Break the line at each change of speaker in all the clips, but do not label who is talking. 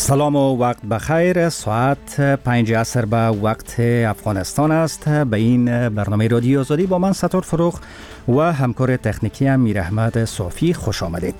سلام و وقت بخیر. ساعت 5 عصر به وقت افغانستان است. به این برنامه رادیو آزادی با من ستار فروغ و همکار تکنیکی میر احمد صافی خوش آمدید.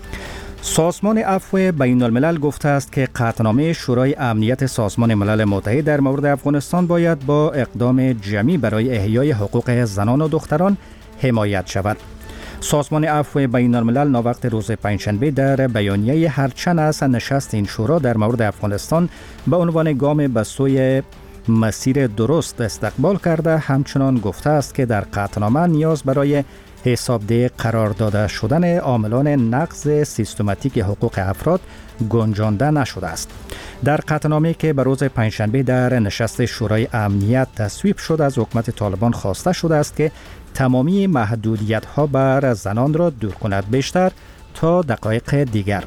سازمان عفو بین الملل گفته است که قطعنامه شورای امنیت سازمان ملل متحد در مورد افغانستان باید با اقدام جمعی برای احیای حقوق زنان و دختران حمایت شود. سازمان عفو بین الملل ناوقت روز پنجشنبه در بیانیه هرچند از نشست این شورا در مورد افغانستان به عنوان گام به سوی مسیر درست استقبال کرده، همچنان گفته است که در قطعنامه نیاز برای حسابدهی قرار داده شدن عاملان نقض سیستماتیک حقوق افراد گنجانده نشده است. در قطعنامه‌ای که به روز پنجشنبه در نشست شورای امنیت تصویب شد، از حکومت طالبان خواسته شده است که تمامی محدودیت‌ها بر زنان را دور کند، بیشتر تا دقایق دیگر.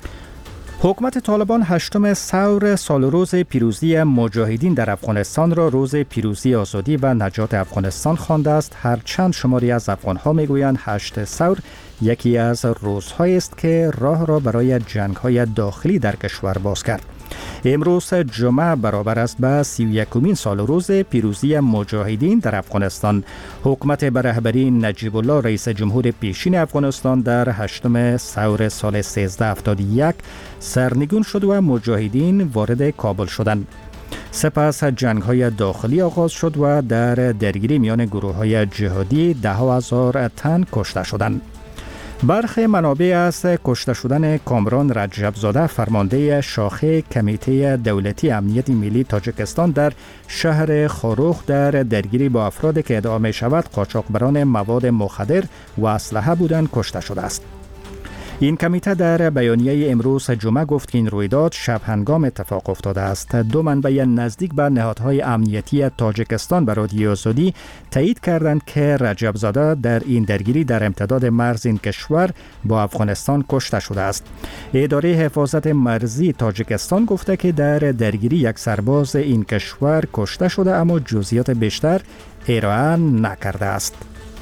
حکومت طالبان 8 ثور سال روز پیروزی مجاهدین در افغانستان را روز پیروزی آزادی و نجات افغانستان خوانده است. هرچند شماری از افغان‌ها میگویند 8 ثور یکی از روزهایی است که راه را برای جنگ‌های داخلی در کشور باز کرد. امروز جمعه برابر است به 31مین سال روز پیروزی مجاهدین در افغانستان. حکومت به رهبری نجیب الله رئیس جمهور پیشین افغانستان در 8 ثور سال 1371 سرنگون شد و مجاهدین وارد کابل شدند. سپس جنگ‌های داخلی آغاز شد و در درگیری میان گروه‌های جهادی 10,000 تن کشته شدند. برخی منابع از کشته شدن کامران رجبزاده، فرمانده شاخه کمیته دولتی امنیت ملی تاجیکستان در شهر خاروخ، در درگیری با افرادی که ادعا می شود قاچاقبران مواد مخدر و اسلحه بودند کشته شده است. این کمیته در بیانیه امروز جمعه گفت که این رویداد شب هنگام اتفاق افتاده است. 2 منبع نزدیک به نهادهای امنیتی تاجیکستان به رادیو آزادی تایید کردند که رجبزاده در این درگیری در امتداد مرز این کشور با افغانستان کشته شده است. اداره حفاظت مرزی تاجیکستان گفته که در درگیری یک سرباز این کشور کشته شده، اما جزئیات بیشتر ارائه نکرده است.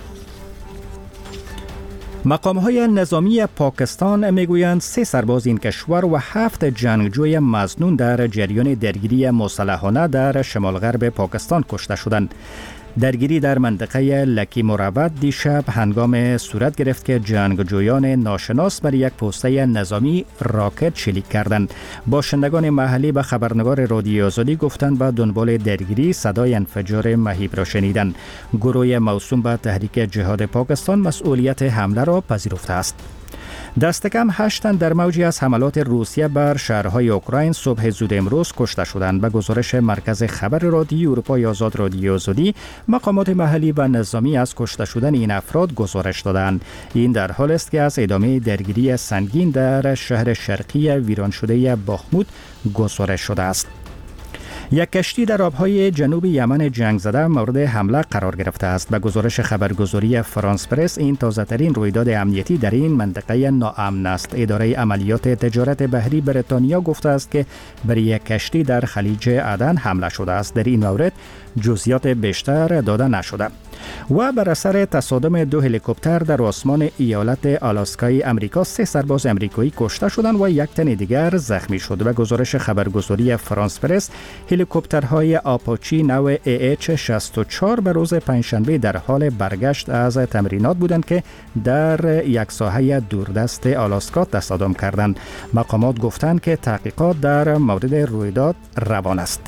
مقام‌های نظامی پاکستان میگویند 3 سرباز این کشور و 7 جنگجوی مظنون در جریان درگیری مسلحانه در شمال غرب پاکستان کشته شدند. درگیری در منطقه لکی مروت دیشب هنگام صورت گرفت که جنگجویان ناشناس بر یک پوسته نظامی راکت شلیک کردند. باشندگان محلی به خبرنگار رادیو آزادی گفتند به دنبال درگیری صدای انفجار مهیب را شنیدند. گروه موسوم به تحریک جهاد پاکستان مسئولیت حمله را پذیرفته است. دست کم 8 تن در موجی از حملات روسیه بر شهرهای اوکراین صبح زود امروز کشته شدند. به گزارش مرکز خبر رادیو اروپای آزاد رادیو آزادی، مقامات محلی و نظامی از کشته شدن این افراد گزارش دادند. این در حال است که از ادامه درگیری سنگین در شهر شرقی ویران شده باخمود گزارش شده است. یک کشتی در آبهای جنوب یمن جنگ زده مورد حمله قرار گرفته است. به گزارش خبرگزاری فرانس پرس، این تازه‌ترین رویداد امنیتی در این منطقه ناامن است. اداره عملیات تجارت بحری بریتانیا گفته است که بر یک کشتی در خلیج عدن حمله شده است. در این مورد جزئیات بیشتر داده نشده. و بر اثر تصادم 2 هلیکوپتر در آسمان ایالت آلاسکای امریکا 3 سرباز امریکایی کشته شدند و 1 تن دیگر زخمی شد. به گزارش خبرگزاری فرانس پرس، هلیکوپترهای آپاچی نو AH-64 به روز پنجشنبه در حال برگشت از تمرینات بودند که در یک ساحه دوردست آلاسکا تصادم کردند. مقامات گفتند که تحقیقات در مورد رویداد روان است.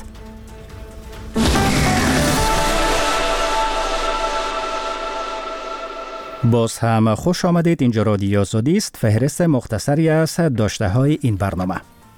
باز هم خوش آمدید. اینجا رادیو آزادی است. فهرست مختصری از داشته‌های این برنامه.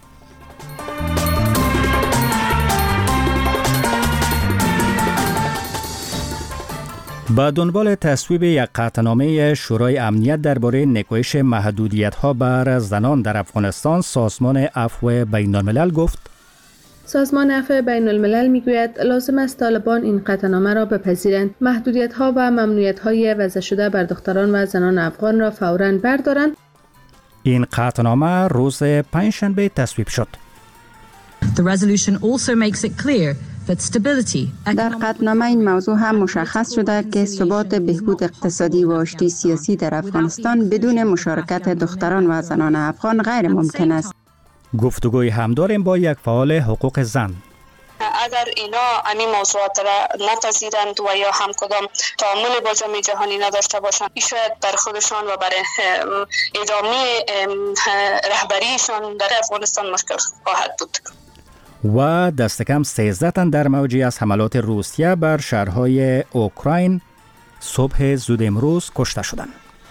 با دنبال تصویب یک قطعنامه شورای امنیت درباره نکوهش محدودیت‌ها بر زنان در افغانستان، سازمان عفو بین الملل گفت:
سازمان عفو بین الملل میگوید لازم است طالبان این قطعنامه را بپذیرند، محدودیت‌ها و ممنوعیت‌های وضع شده بر دختران و زنان افغان را فوراً بردارند.
این قطعنامه روز پنجشنبه تصویب شد.
The resolution also makes it clear
در قطعنامه این موضوع هم مشخص شده که ثبات، بهبود اقتصادی و آشتی سیاسی در افغانستان بدون مشارکت دختران و زنان افغان غیر ممکن است.
گفتگوی هم داریم با یک فعال حقوق زن.
اگر اینا همین موضوعات را نپذیرند و یا هم کدام تعامل با جامعه جهانی نداشته باشند، شاید بر خودشان و برای ادامه رهبریشان در افغانستان مشکل خواهد بود.
و دست کم 13 تن در موجی از حملات روسیه بر شهرهای اوکراین صبح زود امروز کشته شدند.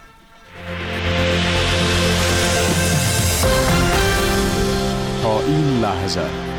تا این لحظه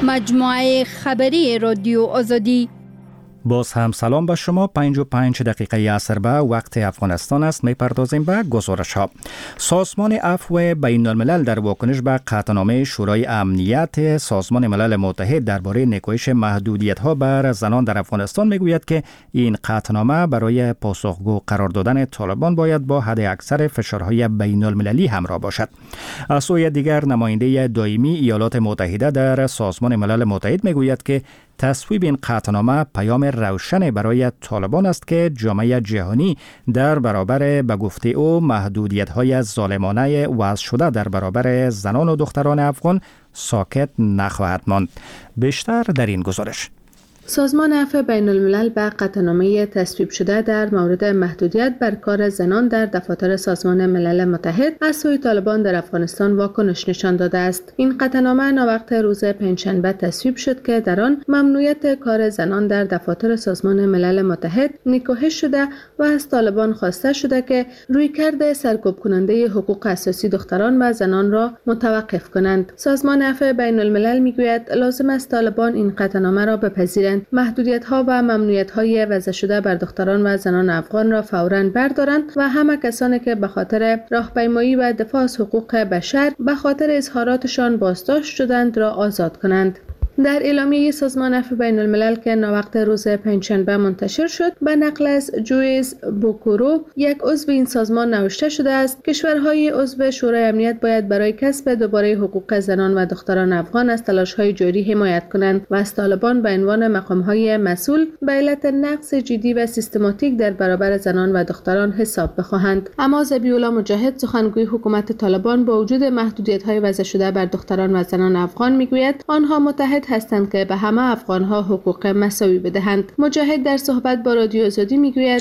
مجموعه خبری رادیو آزادی.
باز هم سلام به شما. 55 دقیقه عصر به وقت افغانستان است. میپردازیم به گزارش ها. سازمان عفو بین الملل در واکنش به قطعنامه شورای امنیت سازمان ملل متحد درباره نکوهش محدودیت ها بر زنان در افغانستان میگوید که این قطعنامه برای پاسخگو قرار دادن طالبان باید با حد اکثر فشارهای بین المللی همراه باشد. از سوی دیگر نماینده دائمی ایالات متحده در سازمان ملل متحد میگوید که تصویب این قطعنامه پیام روشن برای طالبان است که جامعه جهانی در برابر به گفته او محدودیت‌های ظالمانه وضع شده در برابر زنان و دختران افغان ساکت نخواهد ماند. بیشتر در این گزارش.
سازمان عفو بین الملل به قطعنامه تصویب شده در مورد محدودیت بر کار زنان در دفاتر سازمان ملل متحد از سوی طالبان در افغانستان واکنش نشان داده است. این قطعنامه ناوقت روز پنجشنبه تصویب شد که در آن ممنوعیت کار زنان در دفاتر سازمان ملل متحد نکوهش شده و از طالبان خواسته شده که رویکرد سرکوب کننده حقوق اساسی دختران و زنان را متوقف کنند. سازمان عفو بین الملل میگوید لازم است طالبان این قطعنامه را بپذیرند، محدودیت‌ها و ممنوعیت‌های وضع شده بر دختران و زنان افغان را فوراً بردارند و همه کسانی که به خاطر راهپیمایی و دفاع از حقوق بشر به خاطر اظهاراتشان بازداشت شدند را آزاد کنند. در اعلامیه سازمان عفو بین الملل که ناوقت روز پنجشنبه منتشر شد به نقل از جویس بوکورو یک عضو این سازمان نوشته شده است کشورهای عضو شورای امنیت باید برای کسب دوباره حقوق زنان و دختران افغان از تلاش‌های جاری حمایت کنند و از طالبان به عنوان مقام‌های مسئول به علت نقض جدی و سیستماتیک در برابر زنان و دختران حساب بخواهند. اما ذبیح‌الله مجاهد سخنگوی حکومت طالبان با وجود محدودیت‌های وضع شده بر دختران و زنان افغان میگوید آنها متحد هستند که به همه افغان‌ها حقوق مساوی بدهند. مجاهد در صحبت با رادیو آزادی میگوید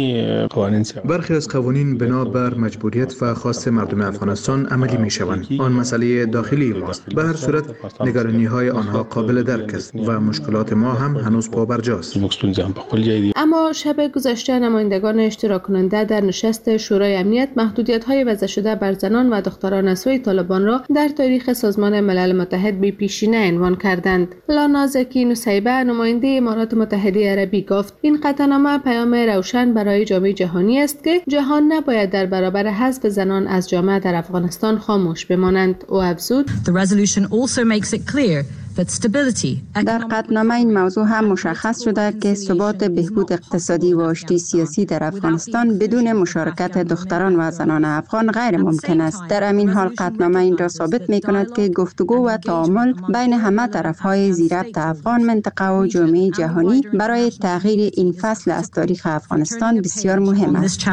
برخی از قوانین بنا بر مجبوریت و خواست مردم افغانستان عملی میشوند. آن مسئله داخلی ماست. به هر صورت نگرانی‌های آنها قابل درک است و مشکلات ما هم هنوز پابرجاست.
اما شب گذشته نمایندگان اشتراک کننده در نشست شورای امنیت محدودیت‌های وضع شده بر زنان و دختران از سوی طالبان را در تاریخ سازمان ملل متحد به پیشینه عنوان کردند. لانا زکی نصیبه نماینده امارات متحده عربی گفت این قطعنامه پیام روشن برای جامعه جهانی است که جهان نباید در برابر حذف زنان از جامعه در افغانستان خاموش بمانند. او افزود
The resolution also makes it clear
در قطعنامه این موضوع هم مشخص شده که ثبات بهبود اقتصادی و رشد سیاسی در افغانستان بدون مشارکت دختران و زنان افغان غیر ممکن است. در همین حال قطعنامه این را ثابت می کند که گفتگو و تعامل بین همه طرف‌های زیربط افغان منطقه و جامعه جهانی برای تغییر این فصل از تاریخ افغانستان بسیار مهم است.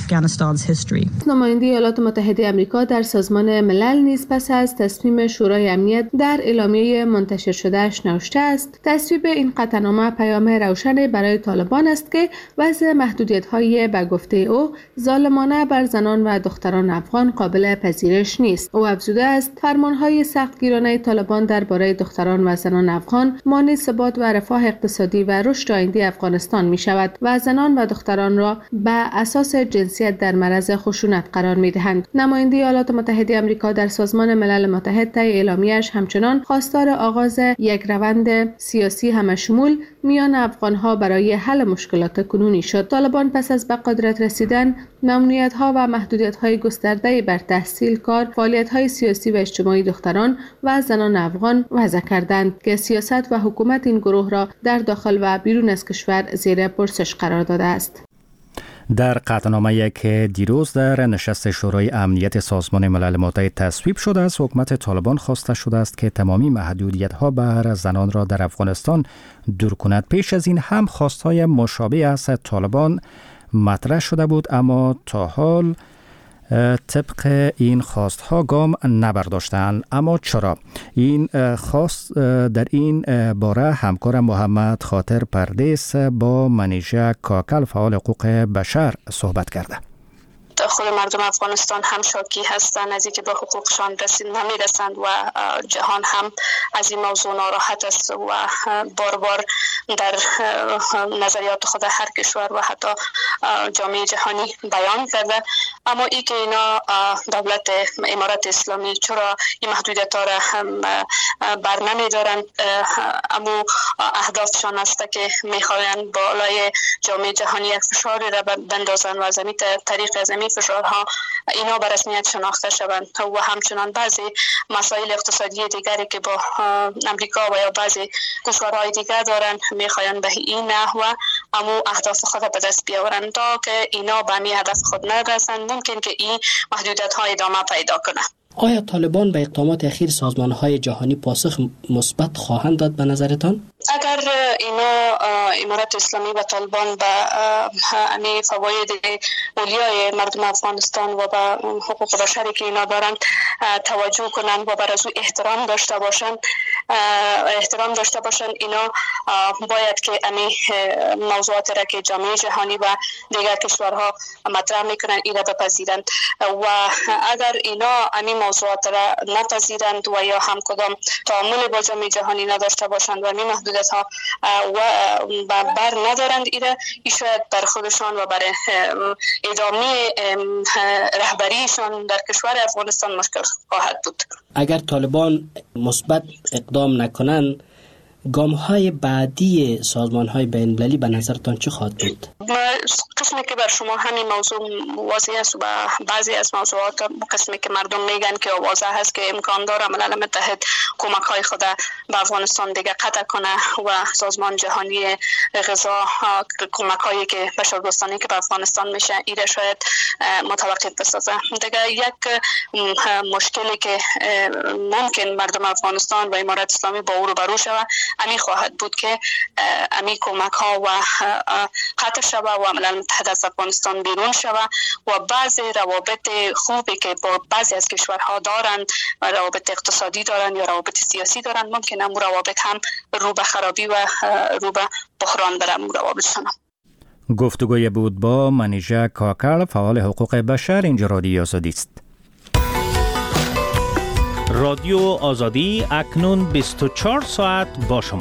نماینده ایالات متحده آمریکا در سازمان ملل نیز پس از تصمیم شورای امنیت در اعلامیه منتشر شدهش نوشته است تصویب این قطعنامه پیام روشنی برای طالبان است که وضع محدودیت‌های به گفته او ظالمانه بر زنان و دختران افغان قابل پذیرش نیست. او افزوده است فرمان‌های سختگیرانه طالبان درباره دختران و زنان افغان مانع ثبات و رفاه اقتصادی و رشد آینده افغانستان می‌شود و زنان و دختران را به اساس جنسیت در معرض خشونت قرار می‌دهند. نماینده ایالات متحده آمریکا در سازمان ملل متحد طی اعلامیه‌اش همچنان خواستار آغاز یک روند سیاسی همشمول میان افغان‌ها برای حل مشکلات کنونی شد. طالبان پس از به قدرت رسیدن ممنوعیت‌ها و محدودیت‌های گسترده بر تحصیل، کار، فعالیت‌های سیاسی و اجتماعی دختران و زنان افغان وضع کردند که سیاست و حکومت این گروه را در داخل و بیرون از کشور زیر پرسش قرار داده است.
در قطعنامه‌ای که دیروز در نشست شورای امنیت سازمان ملل متحد تصویب شده است، حکومت طالبان خواسته شده است که تمامی محدودیت‌ها بر زنان را در افغانستان دور کند. پیش از این هم خواست‌های مشابه از طالبان مطرح شده بود، اما تا حال طبق این خواستها گام نبرداشتند. اما چرا؟ این خواست در این باره همکار محمد خاطر پردیس با منیژه کاکل فعال حقوق بشر صحبت کرده.
خود مردم افغانستان هم شاکی هستند از اینکه به حقوقشان نمیرسند و جهان هم از این موضوع ناراحت است و بار بار در نظریات خود هر کشور و حتی جامعه جهانی بیان کرده. اما ای که اینا دولت امارت اسلامی چرا این محدودیت ها را بر نمیدارند، اما اهدافشان است که میخواهند بالای جامعه جهانی یک فشاری را بندازند و از این طریق از این فشارها اینا به رسمیت شناخته شوند و همچنان بعضی مسائل اقتصادی دیگری که با امریکا و یا بعضی کشورهای دیگر دارند میخواهند به این نحو اما اهداف خود به دست بیاورند تا که اینا به همین هدف خود نرسند. ممکن که این محدودیت ها ادامه پیدا کنه.
آیا طالبان به اقدامات اخیر سازمان‌های جهانی پاسخ مثبت خواهند داد به نظرتان؟
اگر اینا امارت اسلامی و طالبان به همین فواید اولیای مردم افغانستان و به حقوق بشری که اینا دارند توجه کنند و بر از او احترام داشته باشند اینا باید که همین موضوعات را که جامعه جهانی و دیگر کشورها مطرح میکنند اینا بپذیرند و اگر اینا همین موضوعات را نپذیرند و یا هم کدام تعامل با جامعه جهانی نداشته باشند و همین محدودیت ها و بر ندارند ایره، ای شاید بر خودشان و بر ادامه رهبریشان در کشور افغانستان مشکل خواهد بود.
اگر طالبان مثبت اقدام نکنند، گام‌های بعدی سازمان‌های بین‌المللی به نظرتان چه خواهد بود؟
قسمی که بر شما همین موضوع واضح است و بعضی از موضوعات قسمی که مردم میگن که واضح هست که امکان داره ملل متحد کمک‌های خود به افغانستان دیگه قطع کنه و سازمان جهانی غذا کمک‌هایی که بشردوستانه که به افغانستان میشه ایره شاید متوقف بسازه. دیگه یک مشکلی که ممکن مردم افغانستان و امارت اسلامی با او روبرو شود امی خواهد بود که امی کمک‌ها و قطع شود و ملل متحد از افغانستان بیرون شود و بعضی روابط خوبی که با بعضی از کشورها دارند و روابط اقتصادی دارند یا روابط سیاسی دارند ممکن امور روابط هم رو به خرابی و رو به بحران بره امور روابطشان.
گفتگوی بود با منیژه کاکل فعال حقوق بشر. اینجا رادیو آزادی است.
رادیو آزادی اکنون 24 ساعت با شما.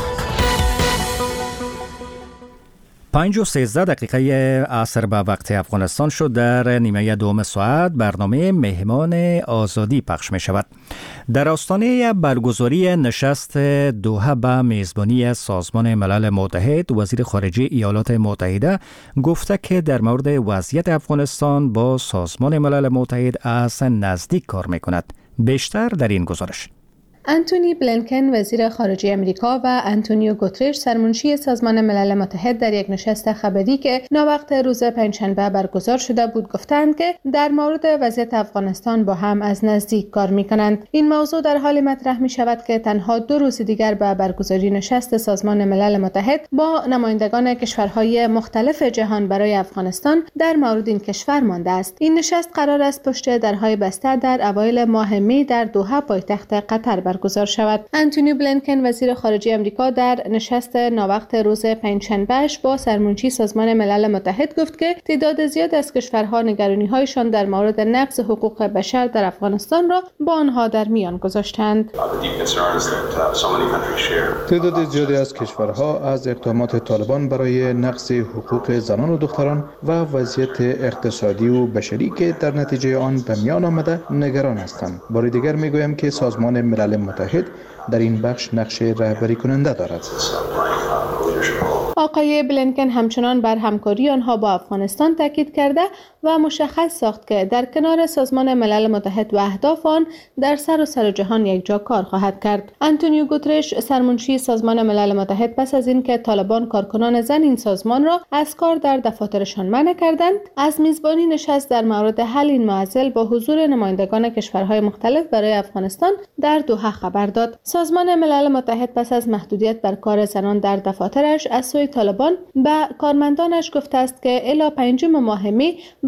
5:13 عصر به وقت افغانستان شد. در نیمه دوم ساعت برنامه مهمان آزادی پخش می شود. در آستانه برگزاری نشست دوحه به میزبانی سازمان ملل متحد، وزیر خارجه ایالات متحده گفته که در مورد وضعیت افغانستان با سازمان ملل متحد از نزدیک کار می کند. بیشتر در این گزارش.
انتونی بلینکن وزیر خارجه امریکا و آنتونیو گوترش سرمنشی سازمان ملل متحد در یک نشست خبری که ناوقت روز پنجشنبه برگزار شده بود گفتند که در مورد وضعیت افغانستان با هم از نزدیک کار می‌کنند. این موضوع در حالی مطرح می‌شود که تنها 2 روز دیگر به برگزاری نشست سازمان ملل متحد با نمایندگان کشورهای مختلف جهان برای افغانستان در مورد این کشور مانده است. این نشست قرار است پشت درهای بسته در اوایل ماه می در دوحه پایتخت قطر برگزار شود. آنتونی بلینکن وزیر خارجه آمریکا در نشست ناوقت روز پنجشنبهش با سرمنشی سازمان ملل متحد گفت که تعداد زیاد از کشورها نگرانی‌هایشان در مورد نقض حقوق بشر در افغانستان را با آنها در میان گذاشتند.
تعداد زیادی از کشورها از اقدامات طالبان برای نقض حقوق زنان و دختران و وضعیت اقتصادی و بشری که در نتیجه آن به میان آمده نگران هستند. بار دیگر میگویم که سازمان ملل متحد در این بخش نقش رهبری کننده دارد.
آقای بلینکن همچنان بر همکاری آنها با افغانستان تاکید کرده و مشخص ساخت که در کنار سازمان ملل متحد و اهداف آن در سراسر جهان یک جا کار خواهد کرد. آنتونیو گوترش سرمنشی سازمان ملل متحد پس از اینکه طالبان کارکنان زن این سازمان را از کار در دفاترشان منع کردند، از میزبانی نشست در مورد حل این معضل با حضور نمایندگان کشورهای مختلف برای افغانستان در دوحه خبر داد. سازمان ملل متحد پس از محدودیت بر کار زنان در دفاترش از سوی طالبان به کارمندانش گفته است که الی 5 ماه می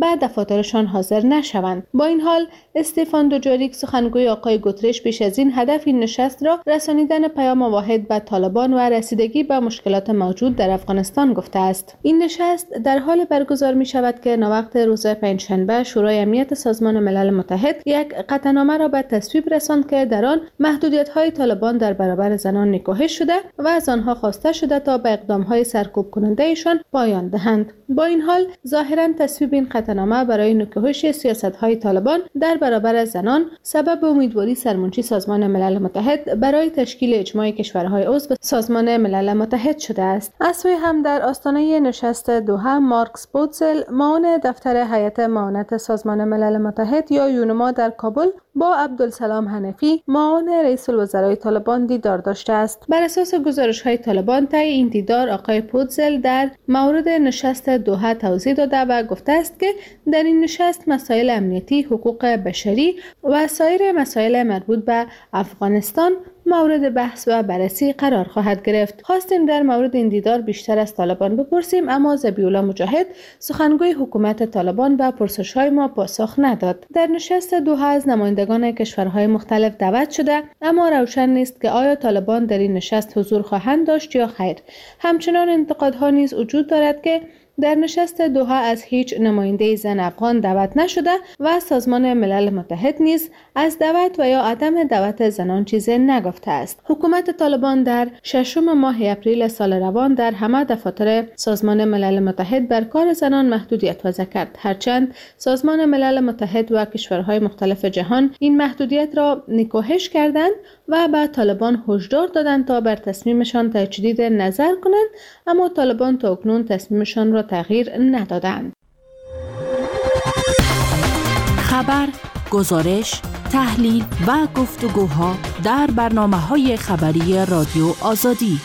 به دفاترشان حاضر نشوند. با این حال استفان دوجاریک سخنگوی آقای گوترش پیش از این هدف این نشست را رسانیدن پیام واحد به طالبان و رسیدگی به مشکلات موجود در افغانستان گفته است. این نشست در حال برگزار می شود که ناوقت روز پنجشنبه شورای امنیت سازمان ملل متحد یک قطعنامه را به تصویب رساند که در آن محدودیت‌های طالبان در برابر زنان نکوهش شده و از آنها خواسته شده تا به اقدام‌های سرکوب کننده‌شان پایان دهند. با این حال ظاهراً تصویب این قطعنامه برای نکوهش سیاست‌های طالبان در برابر زنان سبب امیدواری سرمنشی سازمان ملل متحد برای تشکیل اجماع کشورهای عضو سازمان ملل متحد شده است. از سوی هم در آستانه نشست دوحه مارکس بوتزل معاون دفتر هیئت معاونت سازمان ملل متحد یا یونما در کابل با عبدالسلام حنفی معاون رئیس الوزرای طالبان دیدار داشته است. بر اساس گزارش‌های طالبان طی این دیدار آقای پوتزل در مورد نشست دوحه توضیح داده و گفته است که در این نشست مسائل امنیتی، حقوق بشری و سایر مسائل مربوط به افغانستان مورد بحث و بررسی قرار خواهد گرفت. خواستیم در مورد این دیدار بیشتر از طالبان بپرسیم، اما ذبیح‌الله مجاهد سخنگوی حکومت طالبان به پرسش‌های ما پاسخ نداد. در نشست دوحه از نمایندگان کشورهای مختلف دعوت شده، اما روشن نیست که آیا طالبان در این نشست حضور خواهند داشت یا خیر. همچنان انتقادها نیز وجود دارد که در نشست دوحه از هیچ نماینده زن افغان دعوت نشده و سازمان ملل متحد نیز از دعوت و یا عدم دعوت زنان چیزی نگفته است. حکومت طالبان در 6 ماه اپریل سال روان در همه دفاتر سازمان ملل متحد بر کار زنان محدودیت وضع کرد، هرچند سازمان ملل متحد و کشورهای مختلف جهان این محدودیت را نکوهش کردند و به طالبان هشدار دادند تا بر تصمیمشان تجدید نظر کنند، اما طالبان تا اکنون تصمیمشان را تغییر ندادند.
خبر، گزارش، تحلیل و گفتگوها در برنامه‌های خبری رادیو آزادی.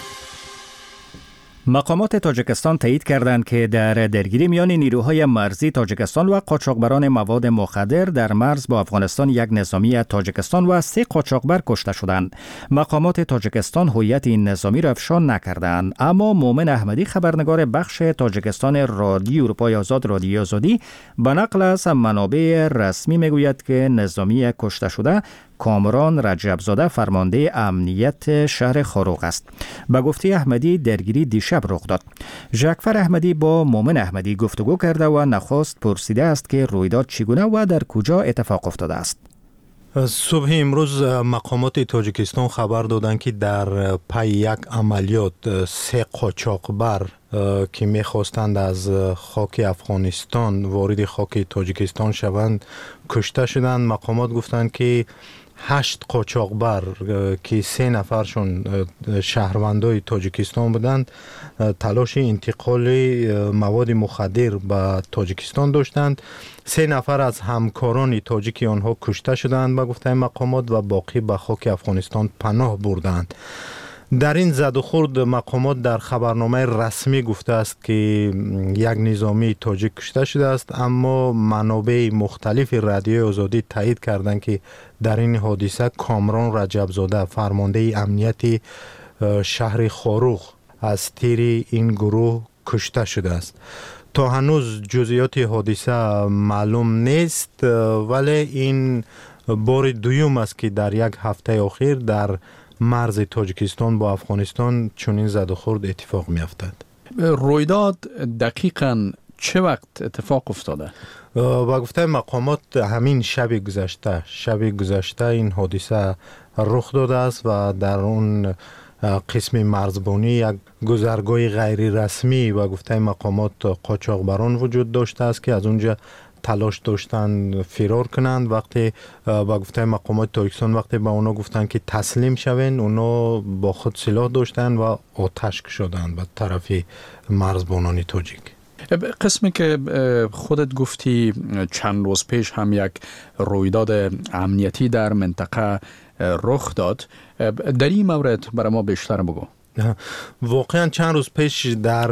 مقامات تاجیکستان تایید کردند که در درگیری میان نیروهای مرزی تاجیکستان و قاچاقبران مواد مخدر در مرز با افغانستان یک نظامی تاجیکستان و 3 قاچاقبر کشته شدند. مقامات تاجیکستان هویت این نظامی را افشا نکردند، اما مومن احمدی خبرنگار بخش تاجیکستان رادیو اروپای آزاد رادیو آزادی به نقل از منابع رسمی میگوید که نظامی کشته شده کامران رجبزاده فرمانده امنیت شهر خاروق است. به گفته احمدی درگیری دیشب رخ داد. ژکفر احمدی با مومن احمدی گفتگو کرده و نخست پرسیده است که رویداد چگونه و در کجا اتفاق افتاده است.
صبح امروز مقامات تاجیکستان خبر دادند که در پی یک عملیات 3 قاچاقبر که میخواستند از خاک افغانستان وارد خاک تاجیکستان شوند کشته شدند. مقامات گفتند که 8 قاچاقبر که 3 نفرشون شهروندای تاجیکستان بودند تلاش انتقال مواد مخدر به تاجیکستان داشتند. 3 نفر از همکاران تاجیکی آنها کشته شدند به گفته مقامات و باقی به خاک افغانستان پناه بردند. در این زد و خورد مقامات در خبرنامه رسمی گفته است که یک نظامی تاجیک کشته شده است، اما منابع مختلف رادیو آزادی تایید کردند که در این حادثه کامران رجبزاده فرمانده امنیت شهر خاروق از تیر این گروه کشته شده است. تا هنوز جزئیات حادثه معلوم نیست، ولی این بار دوم است که در یک هفته اخیر در مرز تاجیکستان با افغانستان چنین زد و خورد اتفاق می افتد.
رویداد دقیقاً چه وقت اتفاق افتاده؟
با گفته مقامات همین شب گذشته این حادثه رخ داده است و در اون قسم مرزبانی یک گذرگاه غیر رسمی با گفته مقامات قاچاقبران وجود داشته است که از اونجا تلاش داشتن فرار کنند. وقتی با گفته مقامات تاجیکستان وقتی به اونا گفتن که تسلیم شوین، اونا با خود سلاح داشتن و آتش کشیدند به طرف مرزبانان تاجیک.
قسمی که خودت گفتی چند روز پیش هم یک رویداد امنیتی در منطقه رخ داد، در این مورد برای ما بیشتر بگو.
واقعا چند روز پیش در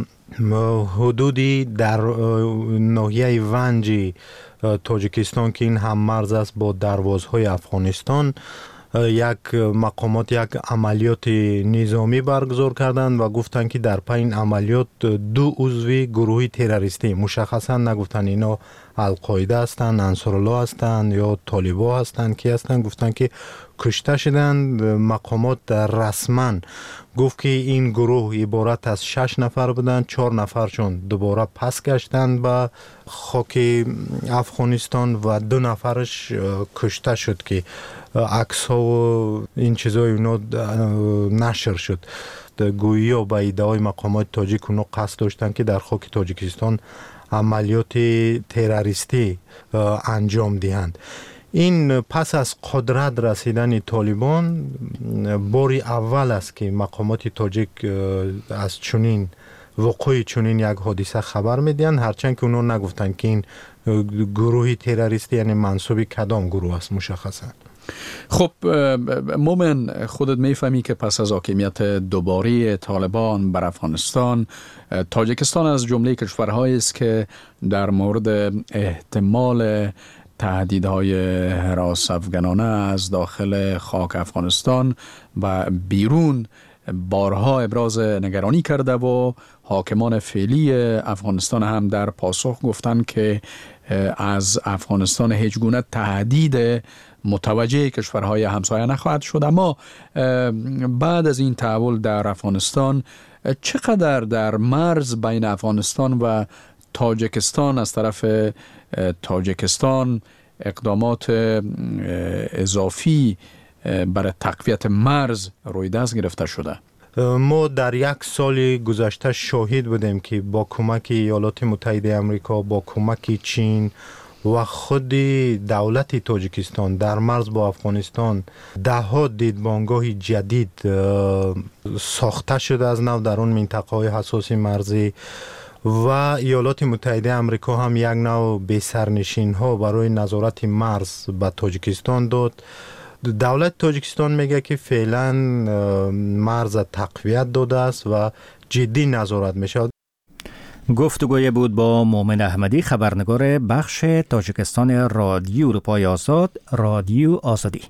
حدودی در ناحیه ونج تاجیکستان که این هم مرز است با دروازهای افغانستان، یک مقامات یک عملیات نظامی برگزار کردند و گفتند که در پین عملیات 2 عضو گروه تروریستی، مشخصا نگفتن اینا القاعده هستند، انصارالله هستند یا طالبان هستند که هستند، گفتند که کشته شدند. مقامات رسما گفت که این گروه عبارت از 6 نفر بودند، 4 نفرشون دوباره پس گشتند به خاک افغانستان و 2 نفرش کشته شد که عکس ها و این چیزای اونا نشر شد. گویی و به ادعای مقامات تاجیک اونا قصد داشتند که در خاک تاجیکستان عملیات تروریستی انجام دهند. این پس از قدرت رسیدن طالبان باری اول است که مقامات تاجیک از چنین وقوع چنین یک حادثه خبر میدن، هرچند که اونا نگفتن که این گروه تروریستی یعنی منسوب کدام گروه است مشخصا.
خب مومن، خودت میفهمی که پس از حاکمیت دوباره طالبان بر افغانستان، تاجیکستان از جمله کشورهایی است که در مورد احتمال تهدیدهای هراس افغانانه از داخل خاک افغانستان و بیرون بارها ابراز نگرانی کرده و حاکمان فعلی افغانستان هم در پاسخ گفتند که از افغانستان هیچ گونه تهدید متوجه کشورهای همسایه نخواهد شد. اما بعد از این تحول در افغانستان چقدر در مرز بین افغانستان و تاجیکستان از طرف تاجیکستان اقدامات اضافی برای تقویت مرز روی دست گرفته شده؟
ما در 1 سال گذشته شاهد بودیم که با کمک ایالات متحده آمریکا، با کمک چین و خود دولت تاجیکستان در مرز با افغانستان 10 دیدبانگاه جدید ساخته شده از نو در اون منطقه های حساس مرزی و ایالات متحده آمریکا هم یک نوع بسرنشین ها برای نظارت مرز به تاجیکستان داد. دولت تاجیکستان میگه که فعلا مرز تقویت داده است و جدی نظارت میشه.
گفتگوی بود با مومن احمدی، خبرنگار بخش تاجیکستان رادیو اروپای آزاد، رادیو آزادی.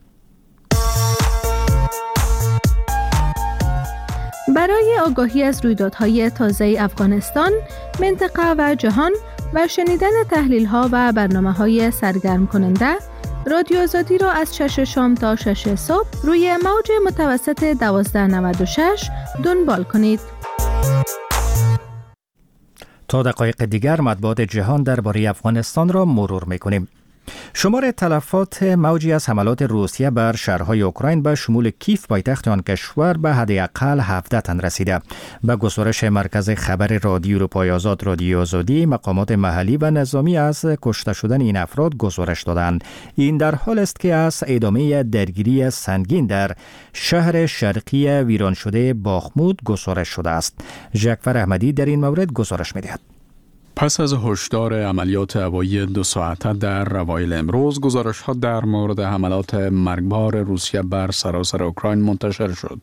برای آگاهی از رویدادهای تازه افغانستان، منطقه و جهان و شنیدن تحلیل‌ها و برنامه‌های سرگرم کننده، رادیو آزادی را از 6 شام تا 6 صبح روی موج متوسط 1296 دنبال کنید.
تا دقایق دیگر مطبوعات جهان درباره افغانستان را مرور می‌کنیم. شمار تلفات موجی از حملات روسیه بر شهرهای اوکراین به شمول کیف پایتخت آن کشور به حداقل 17 تن رسیده. به گزارش مرکز خبر رادیو اروپای آزاد، رادیو آزادی، مقامات محلی و نظامی از کشته شدن این افراد گزارش دادند. این در حال است که از ادامه درگیری سنگین در شهر شرقی ویران شده باخمود گزارش شده است. ژکفر احمدی در این مورد گزارش می‌دهد.
پس از هشدار عملیات هوایی 2 ساعته در اوایل امروز، گزارش‌ها در مورد حملات مرگبار روسیه بر سراسر اوکراین منتشر شد.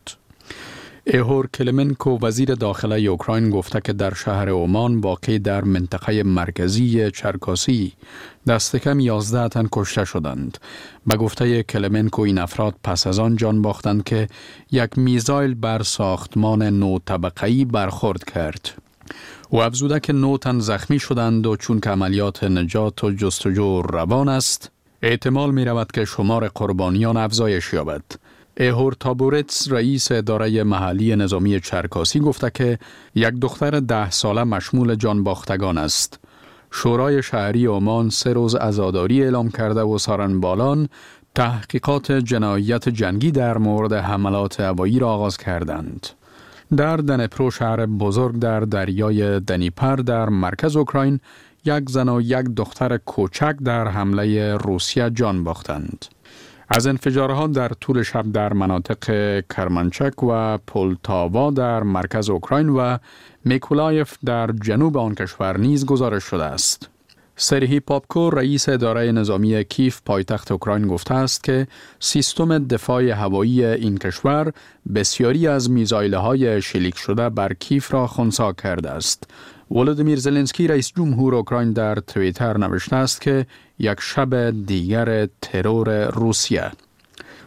ایهور کلمنکو، وزیر داخله اوکراین، گفته که در شهر اومان واقع در منطقه مرکزی چرکاسی دست کم 11 تن کشته شدند. به گفته کلمنکو این افراد پس از آن جان باختند که یک میزایل بر ساختمان 9 طبقه‌ای برخورد کرد. او افزوده که 9 تن زخمی شدند و چون که عملیات نجات و جستجو روان است، احتمال می رود که شمار قربانیان افزایش یابد. ایهور تابورتس، رئیس اداره محلی نظامی چرکاسی، گفته که یک دختر 10 ساله مشمول جان باختگان است. شورای شهری عمان 3 روز عزاداری اعلام کرده و سارنبالان تحقیقات جنایت جنگی در مورد حملات هوایی را آغاز کردند. در دنپرو، شهر بزرگ در دریای دنیپر در مرکز اوکراین، 1 زن و 1 دختر کوچک در حمله روسیه جان باختند. از انفجارها در طول شب در مناطق کرمانچک و پولتاوا در مرکز اوکراین و میکولایف در جنوب آن کشور نیز گزارش شده است. سرهی پاپکو، رئیس اداره نظامی کیف پایتخت اوکراین، گفته است که سیستم دفاع هوایی این کشور بسیاری از میزایل‌های شلیک شده بر کیف را خنثی کرده است. ولودیمیر زلنسکی، رئیس جمهور اوکراین، در توییتر نوشته است که یک شب دیگر ترور روسیه.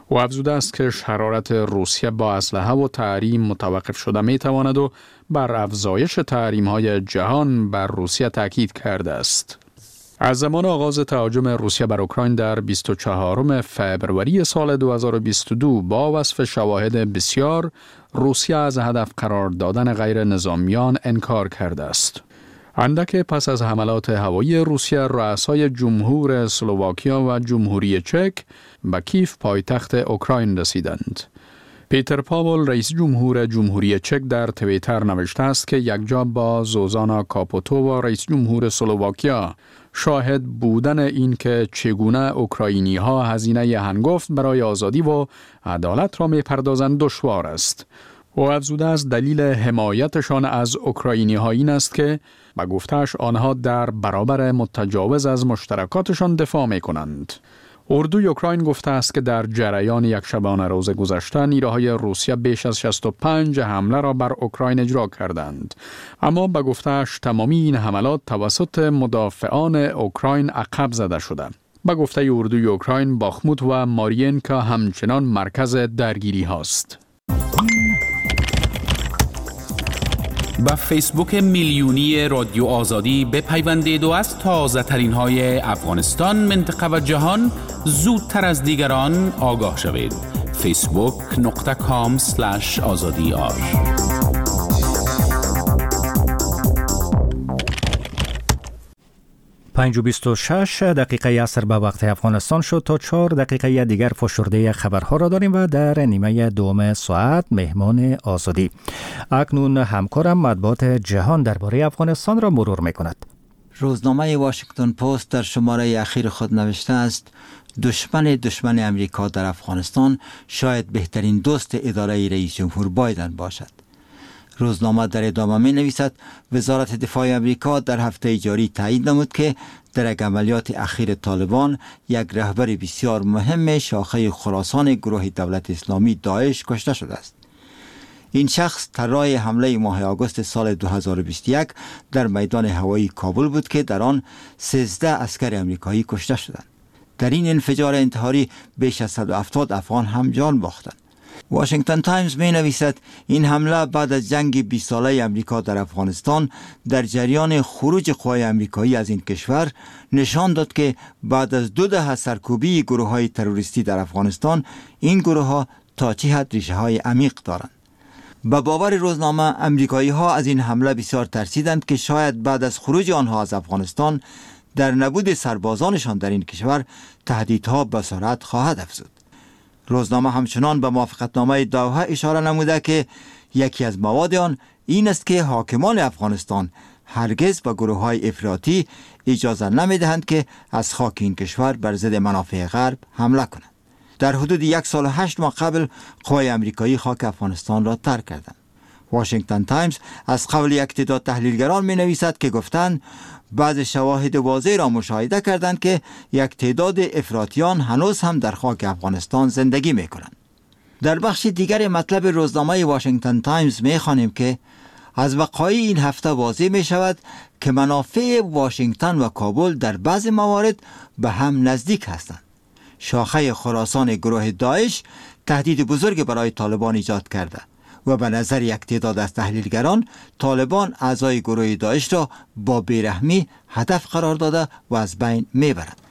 او افزوده است که شرارت روسیه با اسلحه و تحریم متوقف شده می تواند و بر افزایش تحریم‌های جهان بر روسیه تاکید کرده است. از زمان آغاز تهاجم روسیه بر اوکراین در 24 فوریه سال 2022 با وصف شواهد بسیار، روسیه از هدف قرار دادن غیر نظامیان انکار کرده است. اندک پس از حملات هوایی روسیه، رؤسای جمهور اسلواکیا و جمهوری چک به کیف پایتخت اوکراین رسیدند. پیتر پاول رئیس جمهور جمهوری چک در توییتر نوشته است که یکجا با زوزانا کاپوتو و رئیس جمهور اسلواکیا شاهد بودن این که چگونه اوکراینی ها هزینه هنگفت برای آزادی و عدالت را می پردازند دشوار است. او افزوده است دلیل حمایتشان از اوکراینی ها این است که به گفته‌اش آنها در برابر متجاوز از مشترکاتشان دفاع می کنند. اردوی اوکراین گفته است که در جریان یک شبانه روز گذشته نیروهای روسیه بیش از 65 حمله را بر اوکراین اجرا کردند، اما به گفته‌اش تمامی این حملات توسط مدافعان اوکراین عقب زده شده. به گفته اردوی اوکراین، باخموت و مارینکا همچنان مرکز درگیری هاست.
با فیسبوک میلیونی رادیو آزادی بپیوندید و از تازه ترین های افغانستان، منطقه و جهان زودتر از دیگران آگاه شوید. facebook.com/azadi.
5:26 دقیقه عصر به وقت افغانستان شد. تا 4 دقیقه دیگر فشرده خبرها را داریم و در نیمه دوم ساعت مهمان آزادی. اکنون همکارم مطبوعات جهان درباره افغانستان را مرور می‌کند.
روزنامه واشنگتن پست در شماره اخیر خود نوشته است دشمن امریکا در افغانستان شاید بهترین دوست اداره رئیس جمهور بایدن باشد. روزنامه در ادامه می نویسد وزارت دفاع امریکا در هفته جاری تایید نمود که در عملیات اخیر طالبان یک رهبر بسیار مهم شاخه خراسان گروه دولت اسلامی داعش کشته شده است. این شخص طراح حمله ماه آگوست سال 2021 در میدان هوایی کابل بود که در آن 13 عسکر امریکایی کشته شدند. در این انفجار انتحاری بیش از 170 افغان هم جان باختند. واشنگتن تایمز می نویسد این حمله بعد از جنگ 20 ساله امریکا در افغانستان در جریان خروج قوای امریکایی از این کشور نشان داد که بعد از 2 دهه سرکوبی گروه های تروریستی در افغانستان، این گروه ها تا چه حد ریشه های عمیق دارند. به باور روزنامه، امریکایی ها از این حمله بسیار ترسیدند که شاید بعد از خروج آنها از افغانستان در نبود سربازانشان در این کشور تهدیدها به سرعت خواهد افزود. روزنامه همچنان به موافقتنامه دوحه اشاره نموده که یکی از مواد آن این است که حاکمان افغانستان هرگز به گروه‌های افراطی اجازه نمی‌دهند که از خاک این کشور بر ضد منافع غرب حمله کنند. در حدود 1 سال و 8 ماه قبل قوای امریکایی خاک افغانستان را ترک کردند. واشنگتن تایمز از قول یک تعداد تحلیلگران می‌نویسد که گفتند بعض شواهد واضح را مشاهده کردند که یک تعداد افراطیان هنوز هم در خاک افغانستان زندگی می‌کنند. در بخش دیگر مطلب روزنامه واشنگتن تایمز می‌خوانیم که از وقایع این هفته واضح می‌شود که منافع واشنگتن و کابل در بعض موارد به هم نزدیک هستند. شاخه خراسان گروه داعش تهدید بزرگ برای طالبان ایجاد کرده و به نظر یک تعداد از تحلیلگران طالبان اعضای گروه داعش را با بیرحمی هدف قرار داده و از بین میبرد.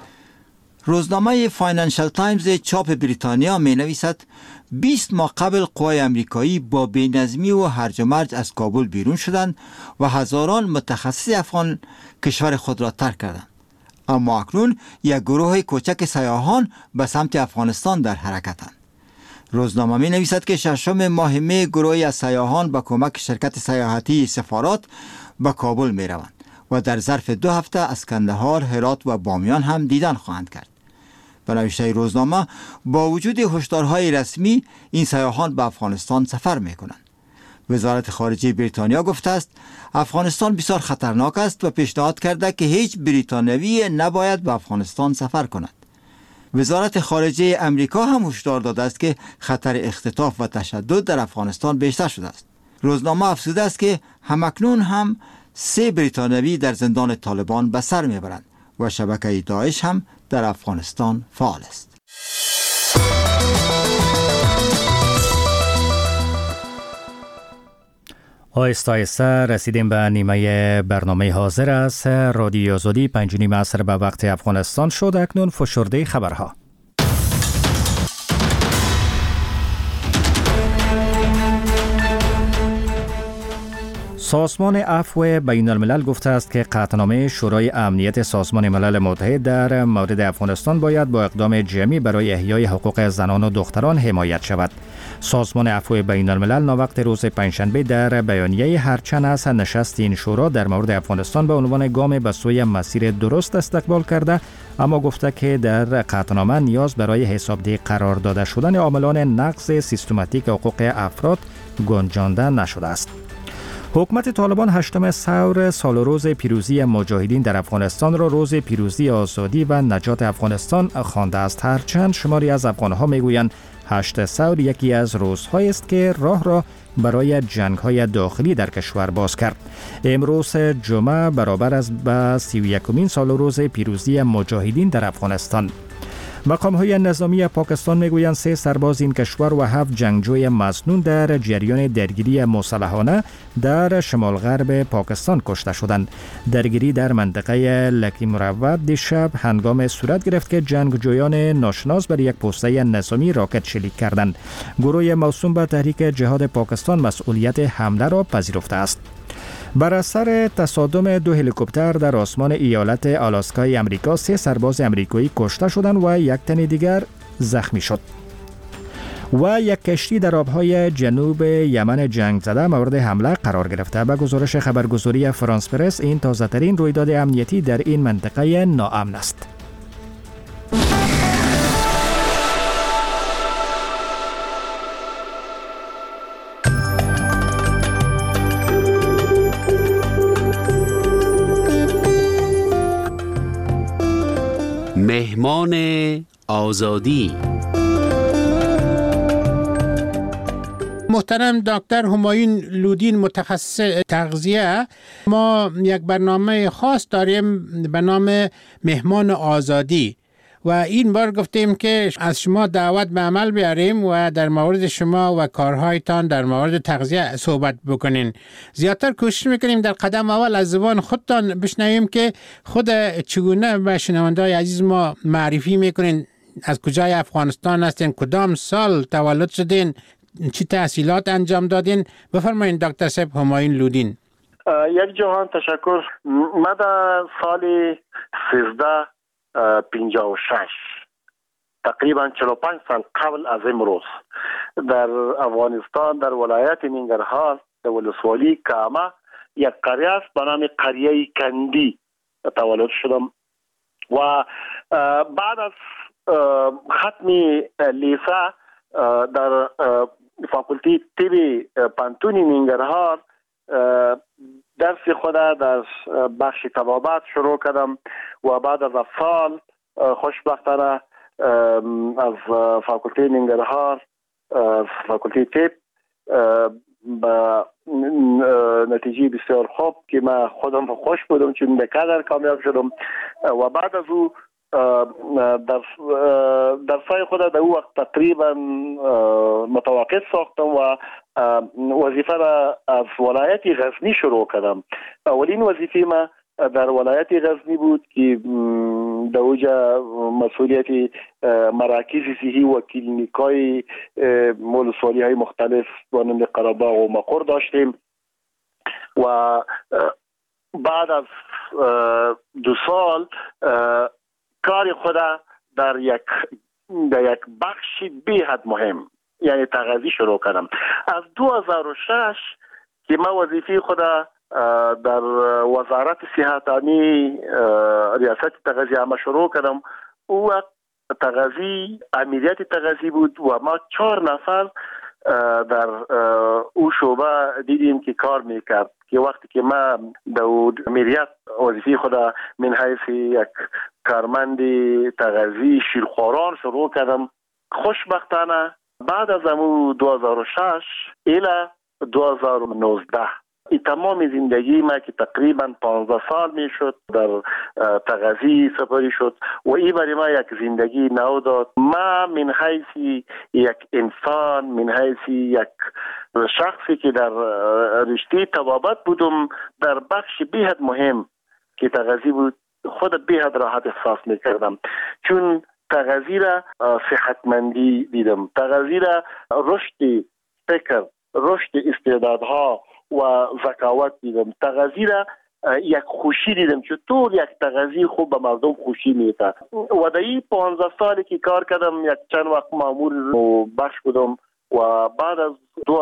روزنامه فاینانشل تایمز چاپ بریتانیا می نویسد 20 ماه قبل قوای امریکایی با بی‌نظمی و هرج و مرج از کابل بیرون شدند و هزاران متخصص افغان کشور خود را ترک کردند. اما اکنون یک گروه کوچک سیاحان به سمت افغانستان در حرکتند. روزنامه می نویسد که 6 ماه می گروهی از سیاحان با کمک شرکت سیاحتی سفارات به کابل می روند و در ظرف 2 هفته از کندهار، هرات و بامیان هم دیدن خواهند کرد. به نوشته روزنامه با وجود هشدارهای رسمی این سیاحان به افغانستان سفر می کنند. وزارت خارجه بریتانیا گفته است افغانستان بسیار خطرناک است و پیشنهاد کرده که هیچ بریتانیایی نباید به افغانستان سفر کند. وزارت خارجه امریکا هم هشدار داده است که خطر اختطاف و تشدد در افغانستان بیشتر شده است. روزنامه افزوده است که همکنون هم 3 بریتانیایی در زندان طالبان به سر میبرند و شبکه داعش هم در افغانستان فعال است.
آهسته آهسته رسیدیم به نیمه برنامه حاضر است. رادیو آزادی 5:30 عصر به وقت افغانستان شد. اکنون فشرده خبرها. سازمان عفو بین الملل گفته است که قطعنامه شورای امنیت سازمان ملل متحد در مورد افغانستان باید با اقدام جمعی برای احیای حقوق زنان و دختران حمایت شود. سازمان عفو بین الملل ناوقت روز پنجشنبه در بیانیه هرچند از نشست این شورا در مورد افغانستان به عنوان گام به سوی مسیر درست استقبال کرده، اما گفته که در قطعنامه نیاز برای حسابدهی قرار داده شدن عاملان نقض سیستماتیک حقوق افراد گنجانده نشده است. حکومت طالبان 8 ثور سال و روز پیروزی مجاهدین در افغانستان را روز پیروزی آزادی و نجات افغانستان خوانده است. هرچند شماری از افغانها میگویند 8 ثور یکی از روزهایی است که راه را برای جنگ‌های داخلی در کشور باز کرد. امروز جمعه برابر است به 31مین سال و روز پیروزی مجاهدین در افغانستان. مقام‌های نظامی پاکستان میگویند 3 سرباز این کشور و 7 جنگجوی مسنون در جریان درگیری مسلحانه در شمال غرب پاکستان کشته شدند. درگیری در منطقه لکی مروت دیشب هنگام صورت گرفت که جنگجویان ناشناس بر یک پوسته نظامی راکت شلیک کردند. گروه موسوم به تحریک جهاد پاکستان مسئولیت حمله را پذیرفته است. بر اثر تصادم 2 هلیکوپتر در آسمان ایالت آلاسکای امریکا 3 سرباز امریکایی کشته شدند و 1 تن دیگر زخمی شد. و یک کشتی در آبهای جنوب یمن جنگ زده مورد حمله قرار گرفته. به گزارش خبرگزاری فرانس پرس، این تازه‌ترین رویداد امنیتی در این منطقه ناامن است.
مهمان آزادی.
محترم دکتر همایون لودین، متخصص تغذیه، ما یک برنامه خاص داریم به نام مهمان آزادی و این بار گفتیم که از شما دعوت به عمل بیاریم و در مورد شما و کارهایتان در مورد تغذیه صحبت بکنین. زیادتر کوشش میکنیم در قدم اول از زبان خودتان بشنویم که خود چگونه به شنونده‌های عزیز ما معرفی میکنین، از کجای افغانستان هستین، کدام سال تولد شدین، چی تحصیلات انجام دادین. بفرمایین دکتر صاحب همایون لودین.
یک جهان تشکر. من در سال 1356 تقریبا 45 سال قبل از امروز در افغانستان در ولایت ننگرهار در ولسوالی کامه یک قریه است به نام قریه کندی تولد شدم و بعد از ختم لیسه در فاکولته طب پانتون ننگرهار درس خود در بخش طبابت شروع کردم و بعد از سال خوشبختانه از فاکولته ننگرهار فاکولته طب با نتیجه بسیار خوب که من خودم خوش بودم چون بقدر کامیاب شدم و بعد از او درسای خود در او وقت تقریبا متوقف ساختم و وظیفه را از ولایت غزنی شروع کردم. اولین وظیفه ما در ولایت غزنی بود که در اوجا مسئولیت مراکز صحی و کلینیکای ولسوالی های مختلف مانند قره‌باغ و مقر داشتیم و بعد از 2 سال کار خود در یک بخش بی‌حد مهم یعنی تغذیه شروع کردم. از 2006 که من وظیفه خود در وزارت صحت عامه ریاست تغذیه عامه شروع کردم. او وقت تغذیه امنیت تغذیه بود و ما 4 نفر در او شعبه دیدیم که کار میکرد که وقتی که ما در امنیت وظیفه خود من حیث یک کارمند تغذیه شیرخواران شروع کردم. خوشبختانه بعد از امو 2006 الی 2019 این تمام زندگی ما که تقریبا 15 سال میشد در تغذیه سپری شد و این برای ما یک زندگی نو داد. ما من حیث یک انسان، من حیث یک شخصی که در رشته طبابت بودم، در بخش بیحد مهم که تغذیه بود خود بیحد راحت احساس میکردم، چون تغذیه را صحتمندی دیدم، تغذیه را رشد فکر، رشد استعدادها و ذکاوت دیدم، تغذیه را یک خوشی دیدم که طول یک تغذیه خوب به مردم خوشی میده. و در این 15 سالی که کار کردم یک چند وقت مامور بخش بودم و بعد از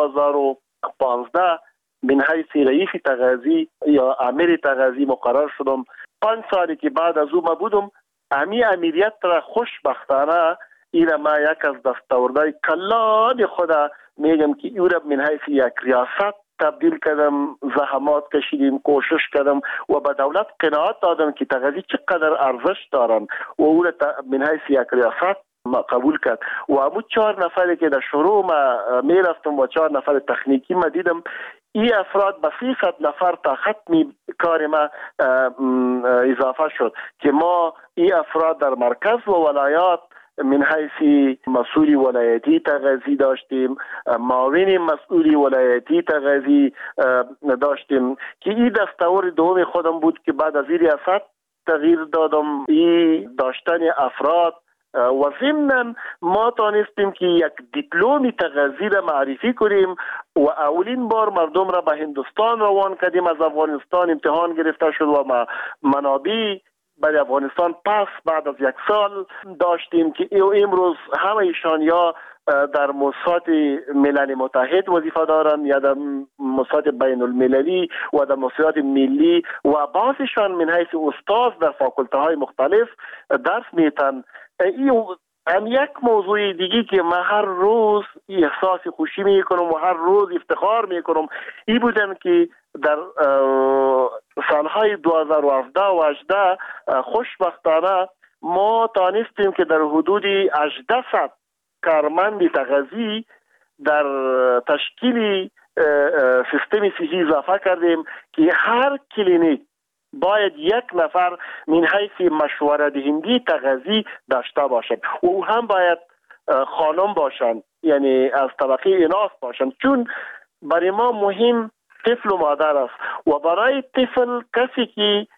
2015 من حیث رئیس تغذیه یا امیر تغذیه مقرر شدم. 5 سالی که بعد از او ما بودم، امی امیریت را خوشبختانه اینا ما یک از دستاوردهای کلان خدا میگم که او را من حیث یک ریاست تبدیل کردم، زحمات کشیدیم، کوشش کردم و به دولت قناعت دادم که تغذیه چقدر ارزش دارن و او را من حیث یک ریاست ما قبول کرد. و همون 4 نفری که در شروع ما میرفتم و 4 نفر تکنیکی ما دیدم، این افراد به 300 نفر تا ختم کار ما اضافه شد که ما این افراد در مرکز و ولایات من حیث مسئولی ولایتی تغذیه داشتیم، معاون مسئولی ولایتی تغذیه داشتیم که این دستاورد دوم خودم بود که بعد از این ریاست تغییر دادم. این داشتن افراد و ضمناً ما تانستیم که یک دیپلومی تغذیه را معرفی کنیم و اولین بار مردم را به هندوستان روان کردیم. از افغانستان امتحان گرفته شد و منابع برای افغانستان پس بعد از 1 سال داشتیم که امروز همه ایشان یا در موسسات ملل متحد وظیفه دارند یا در موسسات بین المللی و در موسسات ملی و بعضیشان من حیث استاد در فاکولته های مختلف درس میتن. هم یک موضوع دیگه که من هر روز احساس خوشی میکنم و هر روز افتخار میکنم این بودن که در سالهای 2017 و 18 خوشبختانه ما تانستیم که در حدود 1800 کارمند تغذیه در تشکیل سیستم صحی اضافه کردیم که هر کلینیک باید 1 نفر من حیث مشوره دهنده تغذیه داشته باشد و او هم باید خانم باشند، یعنی از طبقه اناث باشند، چون برای ما مهم طفل و مادر است و برای طفل کسی که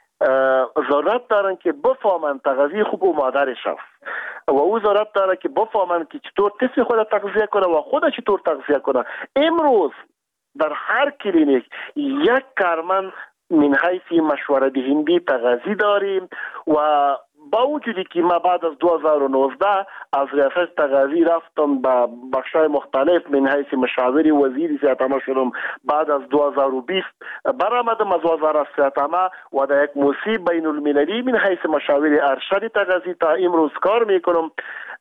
ضرورت دارن که بفهمن تغذیه خوب و مادرش است و او ضرورت داره که بفهمن که چطور طفل خود تغذیه کنه و خود چطور تغذیه کنه. امروز در هر کلینیک 1 کارمند من حیث مشوره دهنده تغذیه داریم و با وجودی که ما بعد از 2019 از ریاست تغذیه رفتم به بخش‌های مختلف من حیث مشاور وزیر صحت شدم، بعد از 2020 برآمدم از وزارت صحت و در یک موسسه بین المللی من حیث مشاور ارشد تغذیه تا امروز کار میکنم.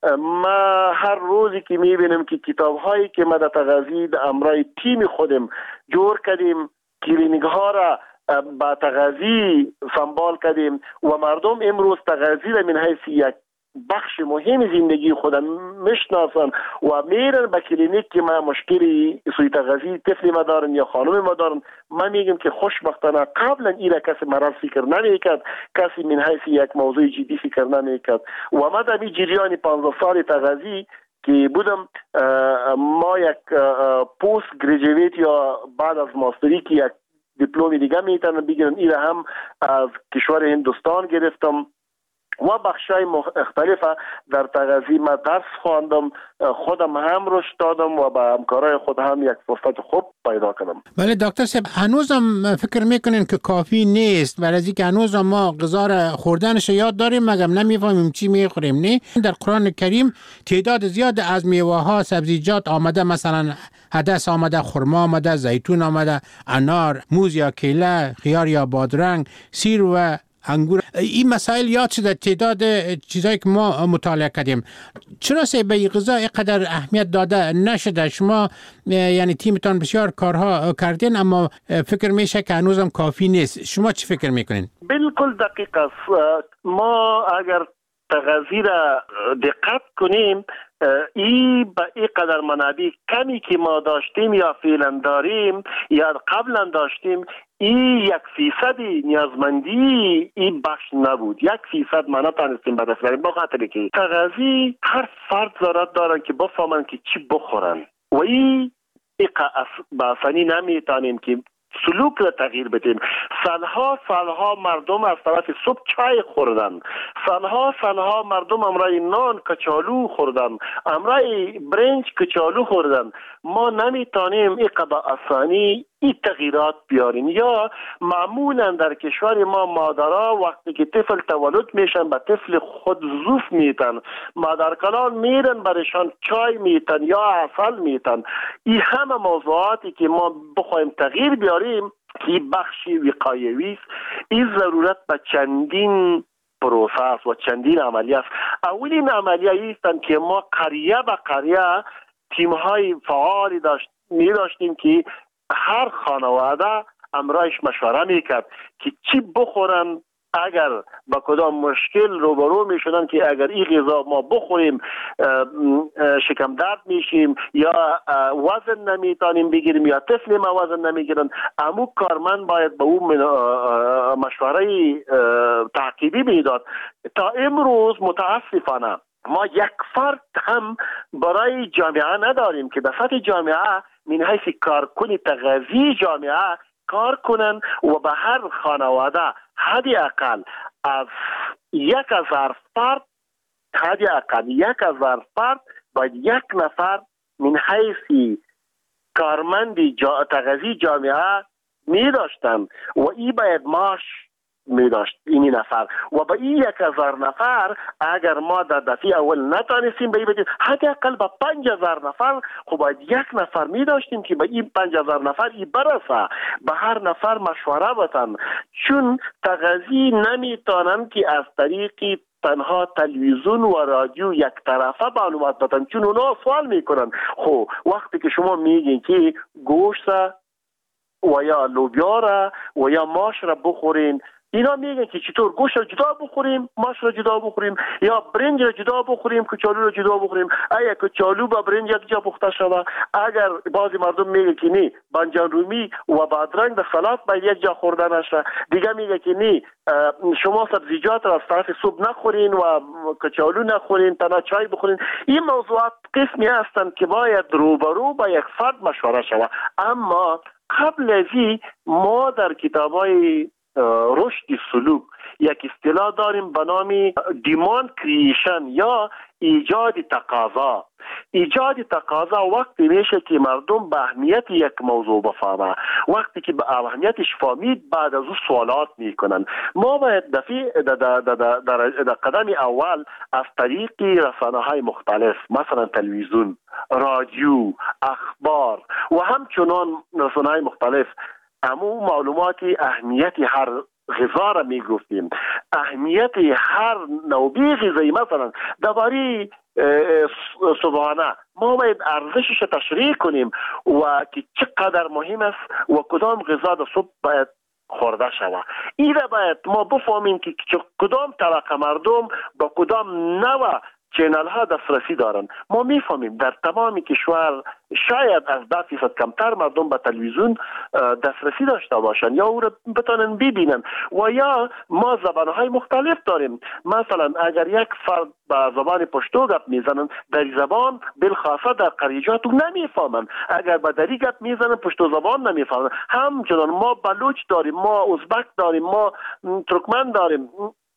ما هر روزی که میبینم که کتاب‌هایی که ما در تغذیه امرای تیم خودم جور کردیم، کلینیک ها را با تغذیه سنبال کردیم و مردم امروز تغذیه را من حیث یک بخش مهم زندگی خودم میشناسن و میرن به کلینیک که ما مشکلی سوی تغذیه طفل ما دارن یا خانم ما دارن. ما میگم که خوشبختانه قبلا اینا کسی مرض فکر نمیکرد، کسی من حیث یک موضوع جدی فکر نمیکرد و ما در این جریان 15 سال تغذیه که بودم ما یک پوست گریجویت یا بعد از ماستری که یک دیپلومی دیگه میتونن بگیرن، این هم از کشور هندوستان گرفتم و بخشای مختلف در تغذیه ما درس خواندم، خودم هم رشد دادم و با همکارای خود هم یک فرصت خوب پیدا کردم.
ولی دکتر صاحب هنوزم فکر میکنین که کافی نیست؟ برای اینکه هنوزم ما غذا را خوردنش یاد داریم مگم نمیفهمیم چی میخوریم. نه در قرآن کریم تعداد زیاد از میوه ها سبزیجات آمده، مثلا عدس آمده، خرما آمده، زیتون آمده، انار، موز یا کیله، خیار یا بادرنگ، سیر و انگور. این مسائل یاد شده تعداد چیزایی که ما مطالعه کردیم. چرا به این غذا اینقدر اهمیت داده نشده؟ شما یعنی تیمتان بسیار کارها کردین اما فکر میشه که هنوزم کافی نیست. شما چی فکر میکنین؟
بالکل دقیق است. ما اگر تغذیه را دقت کنیم این به این قدر منابع کمی که ما داشتیم یا فعلا داریم یا قبلا داشتیم، این 1% نیازمندی این بخش نبود. 1% ما نتانستیم به دست بریم، بخاطر که کاغذی هر فرد ضرورت دارن که بفهمن که چی بخورن و این به آسانی نمیتونیم که سلوک را تغییر بدیم. سالها مردم از طرف صبح چای خوردن، سالها مردم امرای نان کچالو خوردن، امرای برنج کچالو خوردن. ما نمیتونیم این به آسانی این تغییرات بیاریم. یا معمولا در کشور ما مادرها وقتی که طفل تولد میشن به طفل خود زوف میتن، مادرکلان میرن برشان چای میتن یا عسل میتن. این همه موضوعاتی که ما بخوایم تغییر بیاریم که بخشی وقایوی است. این ضرورت به چندین پروسه و چندین عملیه است. اولین عملیه است که ما قریه به قریه تیم‌های فعالی داشتیم که هر خانواده امرایش مشوره میکرد که چی بخورن اگر با کدام مشکل روبرو میشدن که اگر این غذا ما بخوریم شکم درد میشیم یا وزن نمیتونیم بگیریم یا طفل ما وزن نمیگیرن. امو کارمند باید به اون مشوره تعقیبی میداد. تا امروز متاسفانه ما یک فرد هم برای جامعه نداریم که به سطح جامعه من حیث کارکن تغذیه جامعه کار کنن و به هر خانواده حدی اقل از 1000 فرد باید یک نفر من حیث کارمند تغذیه جامعه می داشتن و این باید ماش می داشت این نفر و با این 1000 نفر اگر ما در دفعه اول نتانستیم به این بدیم حداقل با 5000 نفر خب باید یک نفر می داشتیم که با این 5000 نفر این برسه به هر نفر مشوره بتن. چون تغذیه نمیتونن که از طریق تنها تلویزیون و رادیو یک طرفه معلومات بدن، چون اونا سوال میکنن خب وقتی که شما میگین که گوشت و یا لوبیا را و یا ماش را بخورین، اینا میگن که چطور گوشت را جدا بخوریم، ماش را جدا بخوریم یا برنج را جدا بخوریم، کچالو را جدا بخوریم. اگه کچالو با برنج یک جا پخته شده، اگر بعضی مردم میگه که نه بانجان رومی و بادرنگ در سالاد باید یک جا خورده نشه، دیگه میگه که نه شما سبزیجات را از طرف صبح نخورین و کچالو نخورین، تنها چای بخورین. این موضوعات قسمی هستند که باید روبرو با یک فرد مشوره شود. اما قبل از این ما در کتابای رشد سلوک یک اصطلاح داریم به نام دیماند کریشن یا ایجاد تقاضا. ایجاد تقاضا وقتی میشه که مردم به اهمیت یک موضوع بفهمه. وقتی که به اهمیتش فهمید بعد از او سوالات میکنن. ما باید در قدم اول از طریق رسانه‌های مختلف مثلا تلویزیون، رادیو، اخبار و همچنان رسانه‌های مختلف امو معلوماتی اهمیت هر غذا را میگفتیم، اهمیت هر نوع غذایی مثلا درباره صبحانه ما باید ارزشش تشریح کنیم و که چقدر مهم است و کدام غذا در صبح باید خورده شود. این را باید ما بفهمیم که کدام طبقه مردم با کدام نوع چینل ها دسترسی دارن. ما میفهمیم در تمام کشور شاید از 10% کمتر مردم به تلویزیون دسترسی داشته باشن یا او را بتونن ببینن و یا ما زبانهای مختلف داریم. مثلا اگر یک فرد به زبان پشتو گپ میزنن در زبان بالخاصه در قریجات نمیفهمن، اگر به دری گپ میزنن پشتو زبان نمیفهمن. همچنان ما بلوچ داریم، ما ازبک داریم، ما ترکمن داریم،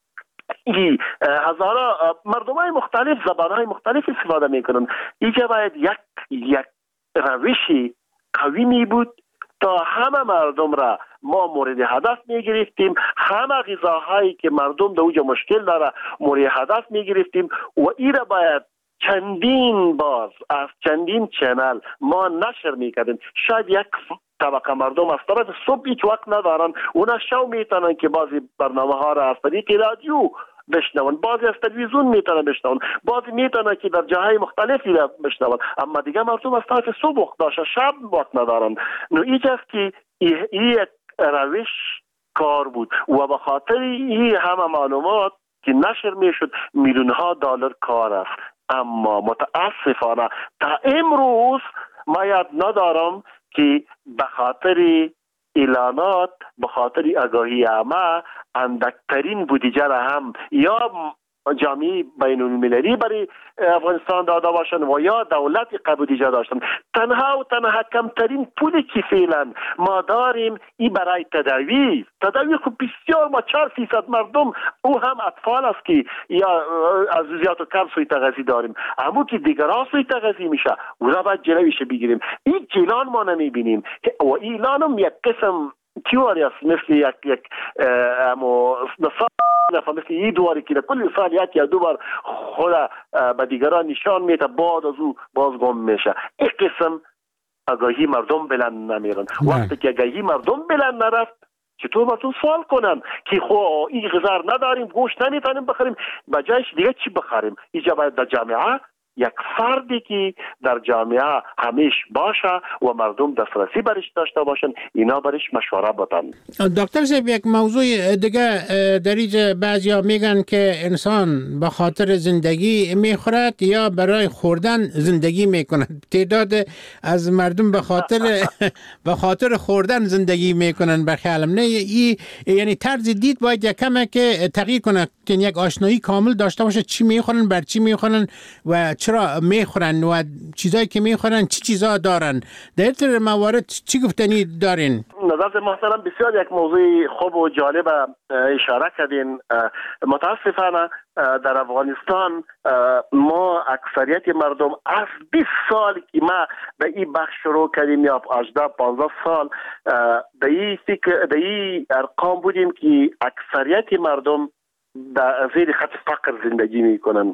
هزارا مردمای مختلف زبانهای مختلف استفاده میکنن. اینجا باید یک روشی قوی می بود تا همه مردم را ما مورد هدف میگرفتیم، همه غذاهایی که مردم در اوجا مشکل داره مورد هدف میگرفتیم و این را باید چندین باز از چندین چنل ما نشر میکردیم. شاید یک طبقه مردم از طرف صبح هیچ وقت ندارن، اونا شو میتونن که بعضی برنامه ها را از طریق رادیو بشنون، بعضی از تلویزیون میتونن بشنون، بعضی میتونن که در جاهای مختلفی را بشنون، اما دیگه مردم از طرف صبح وقت داشته شب وقت ندارن. نو اینجاست که این یک روش کار بود و به خاطر این همه معلومات که نشر میشد میلیون ها دلار کار است. اما متاسفانه تا امروز ما یاد ندارم که به خاطر اعلانات، به خاطر آگاهی عامه اندکترین بودجه را هم یا جامعه بین المللی برای افغانستان داده باشند و یا دولت بودجه داشتند. تنها و تنها کمترین پولی که فعلا ما داریم این برای تداوی خب بسیار ما 4% مردم او هم اطفال است که یا از زیاد و کم سوی تغذیه داریم، اما که دیگران سوی تغذیه میشه او را باید جلویش بگیریم. این جلان ما نمیبینیم و ایلان هم یک قسم تیوری است، مثل یک مثل این دواری که کل سال یک یا دو بار خود به دیگران نشان میده، بعد از او باز گم میشه. این قسم آگاهی مردم بلند نمیرن. وقتی که آگاهی مردم بلند نرفت چطور باتون سوال کنن که خو این غذا نداریم، گوشت نمیتونیم بخریم، بجایش دیگه چی بخریم؟ اینجا باید در جامعه یک فردی که در جامعه همیش باشه و مردم دسترسی برش داشته باشن، اینا برش مشوره بدن.
دکتر صاحب، یک موضوع دیگه در اینجا بعضیا میگن که انسان به خاطر زندگی میخورد یا برای خوردن زندگی میکنند. تعداد از مردم به خاطر خوردن زندگی میکنن. بخیالم نه این یعنی طرز دید باید یک کمه که تغییر کنه، یعنی یک آشنایی کامل داشته باشه چی میخورن، بر چی میخورن و چرا میخورن و چیزایی که میخورن چی چیزا دارن. در این موارد چی گفتنی دارین؟
نظر محترم بسیار یک موضوع خوب و جالب اشاره کردین. متاسفانه در افغانستان ما اکثریت مردم از 20 سال که ما به این بخش شروع کردیم یا 18-15 سال به این ارقام بودیم که اکثریت مردم در زیر خط فقر زندگی میکنن.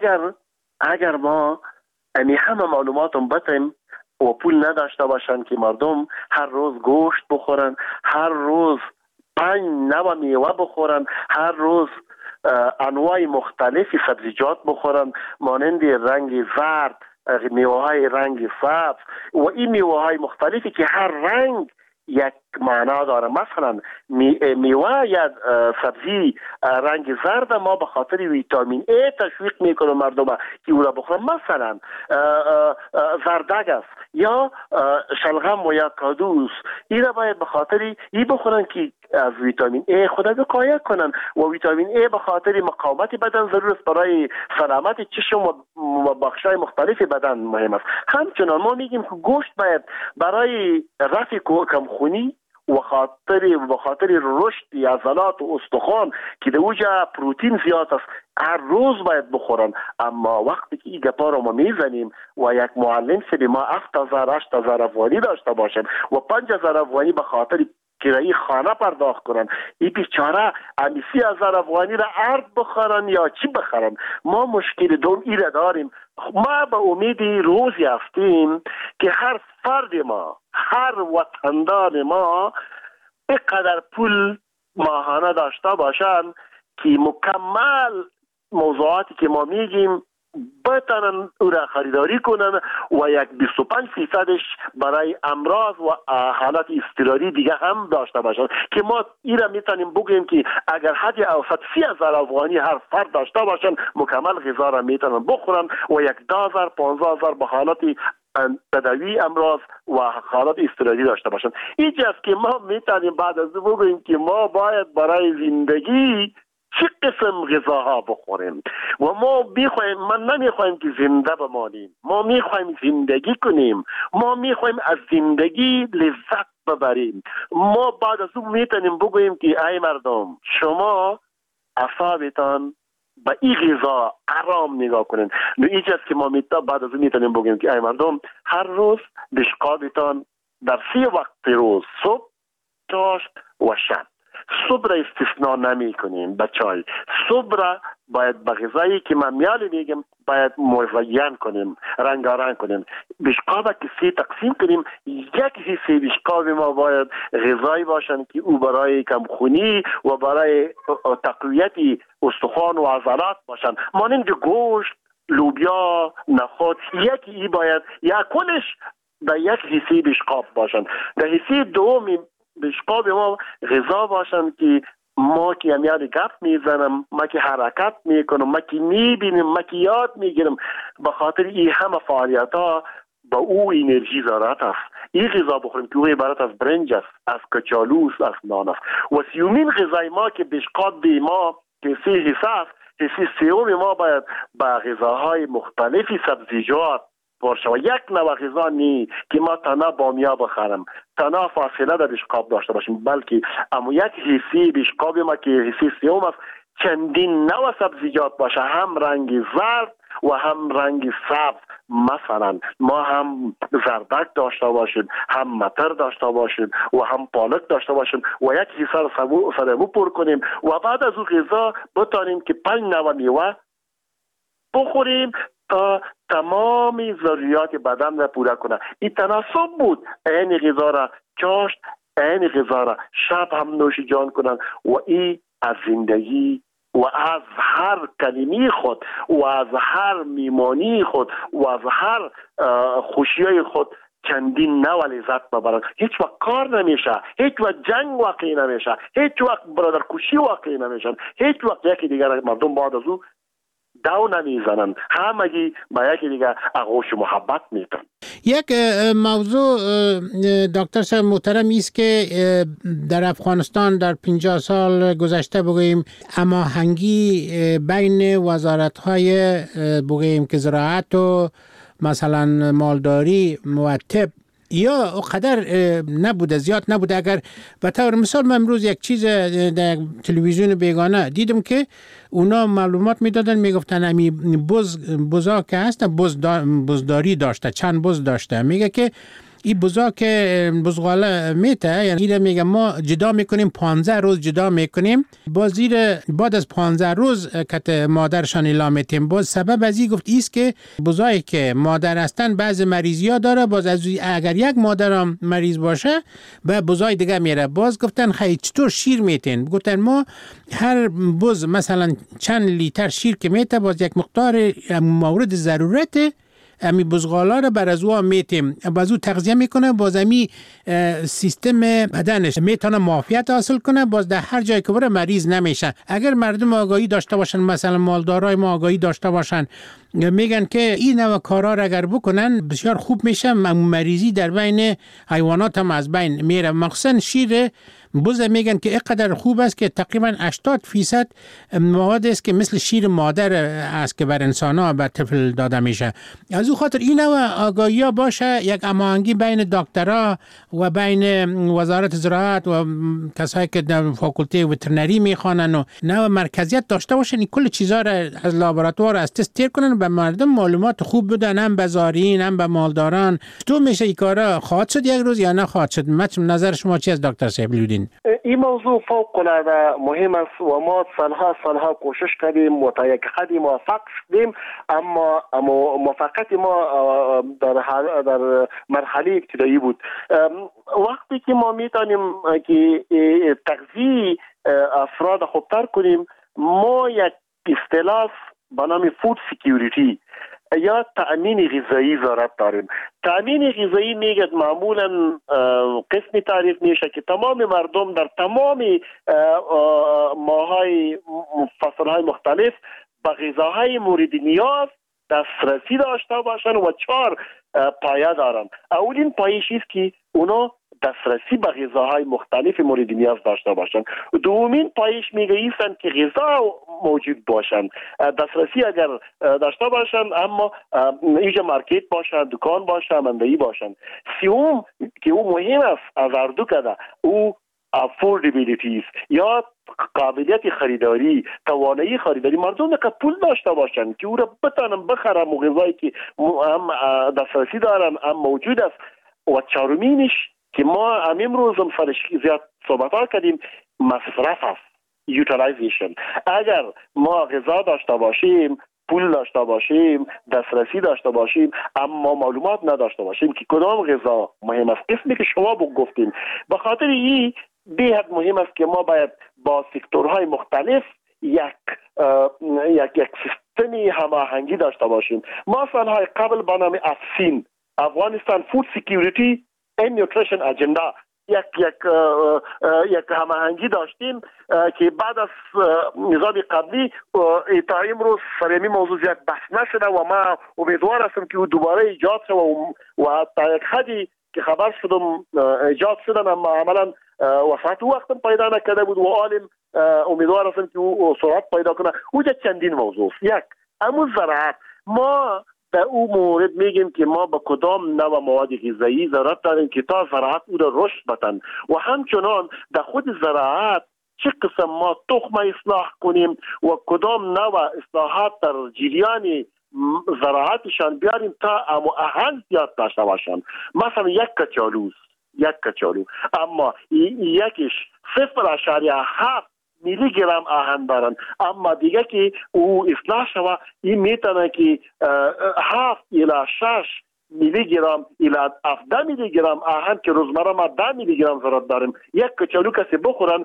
اگر ما همه معلوماتم بتیم و پول نداشته باشن که مردم هر روز گوشت بخورن، هر روز 5 نوع میوه بخورن، هر روز انواع مختلفی سبزیجات بخورن مانند رنگ زرد، میوه های رنگ سبز و این میوه های مختلفی که هر رنگ یک معنا داره. مثلا میوه یا سبزی رنگ زرد ما به خاطر ویتامین ای تشویق میکنه مردم که او را بخورن. مثلا زردک است یا شلغم و یا کادوس، این را باید به خاطر این بخورن که از ویتامین ای خود وقایه کنن و ویتامین ای به خاطر مقاومت بدن ضرور است، برای سلامت چشم و بخشای مختلف بدن مهم است. همچنان ما میگیم که گوشت باید برای رفع کمخونی و خاطر رشد عضلات و استخوان که در اوجا پروتئین زیاد است هر روز باید بخورن. اما وقتی که این گپا رو ما میزنیم و یک معلم سری ما 7000-8000 افغانی داشته باشیم و 5000 افغانی به خاطر کرایه خانه پرداخت کنن، این بیچاره 30,000 افغانی را ارد بخورن یا چی بخورن؟ ما مشکل دوم ایره داریم. ما به امید روزی هستیم که هر فرد ما، هر وطندان ما اینقدر پول ماهانه داشته باشن که مکمل موضوعاتی که ما میگیم بتانن او را خریداری کنن و یک 25%ش برای امراض و حالات اضطراری دیگه هم داشته باشن که ما این را میتونیم بگیم که اگر حد اوسط 30,000 افغانی هر فرد داشته باشن مکمل غذا را میتونن بخورن و یک 10,000-15,000 به حالات تداوی امراض و حالات اضطراری داشته باشن. اینجاست که ما میتونیم بعد از او بگیم که ما باید برای زندگی چه قسم غذاها بخوریم و ما میخوایم، من نمیخوایم که زنده بمانیم، ما میخوایم زندگی کنیم، ما میخوایم از زندگی لذت ببریم. ما بعد از اون میتونیم بگوییم که ای مردم شما اعصابتان به این غذا آرام نگاه کنین. اینجاست که ما بعد از اون میتونیم بگوییم که ای مردم هر روز بشقابتان در 3 وقت روز، صبح، چاشت و شب، صبح را استثناء نمی کنیم به چای. صبح را باید به غذایی که من میالی میگم باید مزین کنیم، رنگارنگ کنیم. بشقاب که 3 تقسیم کنیم، یک حصه بشقاب ما باید غذایی باشن که او برای کمخونی و برای تقویت استخوان و عضلات باشن، مانند گوشت، لوبیا، نخود. یکی باید یا کلش به یک حصه بشقاب باشن. در حصه دومی بشقاب ما غذا باشن که ما که همیان گپ میزنم، ما که حرکت میکنم، ما که میبینم، ما که یاد میگیرم، به خاطر این همه فعالیت ها با او انرژی ضرورت است. این غذا بخوریم که او عبارت از برنج است، از کچالو است، از نان است. و سیومین غذای ما که بشقاب ما که سه حصه است، حصه سوم ما باید با غذاهای مختلفی سبزیجات باشه و یک نوع غذا نی که ما تنها بامیا بخرم، تنها فاصله در بشقاب داشته باشیم، بلکه اما یک حصه بشقاب ما که حصه سوم است چندین نوع سبزیجات باشه، هم رنگ زرد و هم رنگ سبز. مثلا ما هم زردک داشته باشیم، هم متر داشته باشیم و هم پالک داشته باشیم و یک حصه سرمو پر کنیم و بعد از اون غذا بتانیم که 5 نوع میوه بخوریم تا تمام ضروریات بدن را پورا کنه. این تناسب بود. این غذا را چاشت، این غذا را شب هم نوش جان کنن و این از زندگی و از هر کلمه خود و از هر میمانی خود و از هر خوشیای خود چندین نوع لذت ببرن. هیچ وقت کار نمیشه، هیچ وقت جنگ واقعی نمیشه، هیچ وقت برادر کشی واقعی نمیشن، هیچ وقت یکی دیگر مردم بعد از او داو نمیزنن، همگی با یکی دیگر آغوش محبت میکنن.
یک موضوع دکتر صاحب محترم است که در افغانستان در 50 سال گذشته بگوییم هماهنگی بین وزارت‌های بگوییم که زراعت و مثلا مالداری و طب یا قدر نبوده، زیاد نبوده. اگر به طور مثال من امروز یک چیز در تلویزیون بیگانه دیدم که اونا معلومات میدادن، میگفتن امی بزا که هست بزداری داشته، چند بز داشته. میگه که این بزا که بزغاله میته، یعنی میگه ما جدا میکنیم 15 روز جدا میکنیم، بعد از 15 روز که مادرشان اعلام میتیم. باز سبب از این گفت ایست که بزایی که مادر هستن بعض مریضی ها داره، باز از اگر یک مادر هم مریض باشه به بزای دیگه میره. باز گفتن خیلی چطور شیر میتین؟ گفتن ما هر بز مثلا چند لیتر شیر که میته، باز یک مقدار مورد ضرورت امی بزغالا رو بر از او میتیم، باز او تغذیه میکنه، باز امی سیستم بدنش میتونه معافیت حاصل کنه، باز در هر جای که بره مریض نمیشه. اگر مردم آگاهی داشته باشن، مثلا مالدارای ما آگاهی داشته باشن، میگن که این نوع کارا را اگر بکنن بسیار خوب میشه، مریضی در بین حیوانات هم از بین میره. مخصوصا شیر بز میگن که اینقدر خوب است که تقریبا 80% مواد است که مثل شیر مادر است که بر انسان ها به طفل داده میشه. از او خاطر این نوع آگاهی ها باشه، یک هماهنگی بین دکترها و بین وزارت زراعت و کسایی که در فاکولته وترنری میخوانن و نوع مرکزیت داشته باشن، این کل چیزا را از لابراتوار از تست تیر کنن، به مردم معلومات خوب بدن، هم به زارعین هم به مالداران. تو میشه این کارا خواهد شد یک روز یا نه خواهد شد؟ نظر شما چی است دکتر صاحب لودین؟
این موضوع فوق العاده مهم است و ما سالها کوشش کردیم و تا یک حدی موفق شدیم، اما موفقیت ما در مرحله ابتدایی بود. وقتی که ما میتونیم که تغذیه افراد خوبتر کنیم، ما یک اصطلاح به نام فود سکیوریتی یا تأمین غذایی ضرورت داریم. تأمین غذایی میگه معمولا قسمی تعریف میشه که تمام مردم در تمام ماهای فصلهای مختلف به غذاهای مورد نیاز دسترسی داشته باشن و 4 پایه دارن. اولین پایش است که اونا دسترسی به غذاهای مختلف مورد نیاز داشته باشن. دومین پایش میگه ایستن که غذا موجود باشن، دسترسی اگر داشته باشن اما اینجا مارکت باشن، دکان باشن، مندهی باشن. سوم که او مهم است از هر دو کده، او افوردیبیلیتی است یا قابلیت خریداری، توانایی خریداری. مردم که پول داشته باشن که او را بتانن بخرن و غذایی که هم دسترسی دارن هم موجود است. و چهارمینش که ما امروز هم سرش زیاد صحبت ها کردیم، مصرف است، یوتیلایزیشن. اگر ما غذا داشته باشیم، پول داشته باشیم، دسترسی داشته باشیم، اما معلومات نداشته باشیم که کدام غذا مهم است، اسمی که شما گفتین، به خاطر این بی‌حد مهم است که ما باید با سکتورهای مختلف یک سیستمی هماهنگی داشته باشیم. ما سالهای قبل با نام افسین، افغانستان فود سکیوریتی and Nutrition Agenda یک هماهنگی داشتیم که بعد از نظام قبلی تا امروز سر موضوع یک بحث نشده و ما امیدوار هستم که دوباره ایجاد شد و تا یک حدی که خبر شدم ایجاد شدن، اما عملا وسط وقت پیدا نکرده بود و عالم امیدوار هستم که او سرعت پیدا کنه. اوجا چندین موضوع. یک، امو زراعت، ما در او مورد میگیم که ما با کدام نوع مواد غذایی ضرورت داریم که تا زراعت او را رشد بدن و همچنان در خود زراعت چه قسم ما تخم اصلاح کنیم و کدام نوع اصلاحات در جریان زراعتشان بیاریم تا آهن زیاد داشته باشن. مثلا یک کچالو اما یکیش 0.7 میلی گرم آهن دارن، اما دیگه که او اصلاح شوه این میتونه که 7 الی 6 میلی گرم الی 17 میلی گرم آهن که روزمره ما 10 میلی گرم ضرورت داریم. یک کچالو کسی بخورن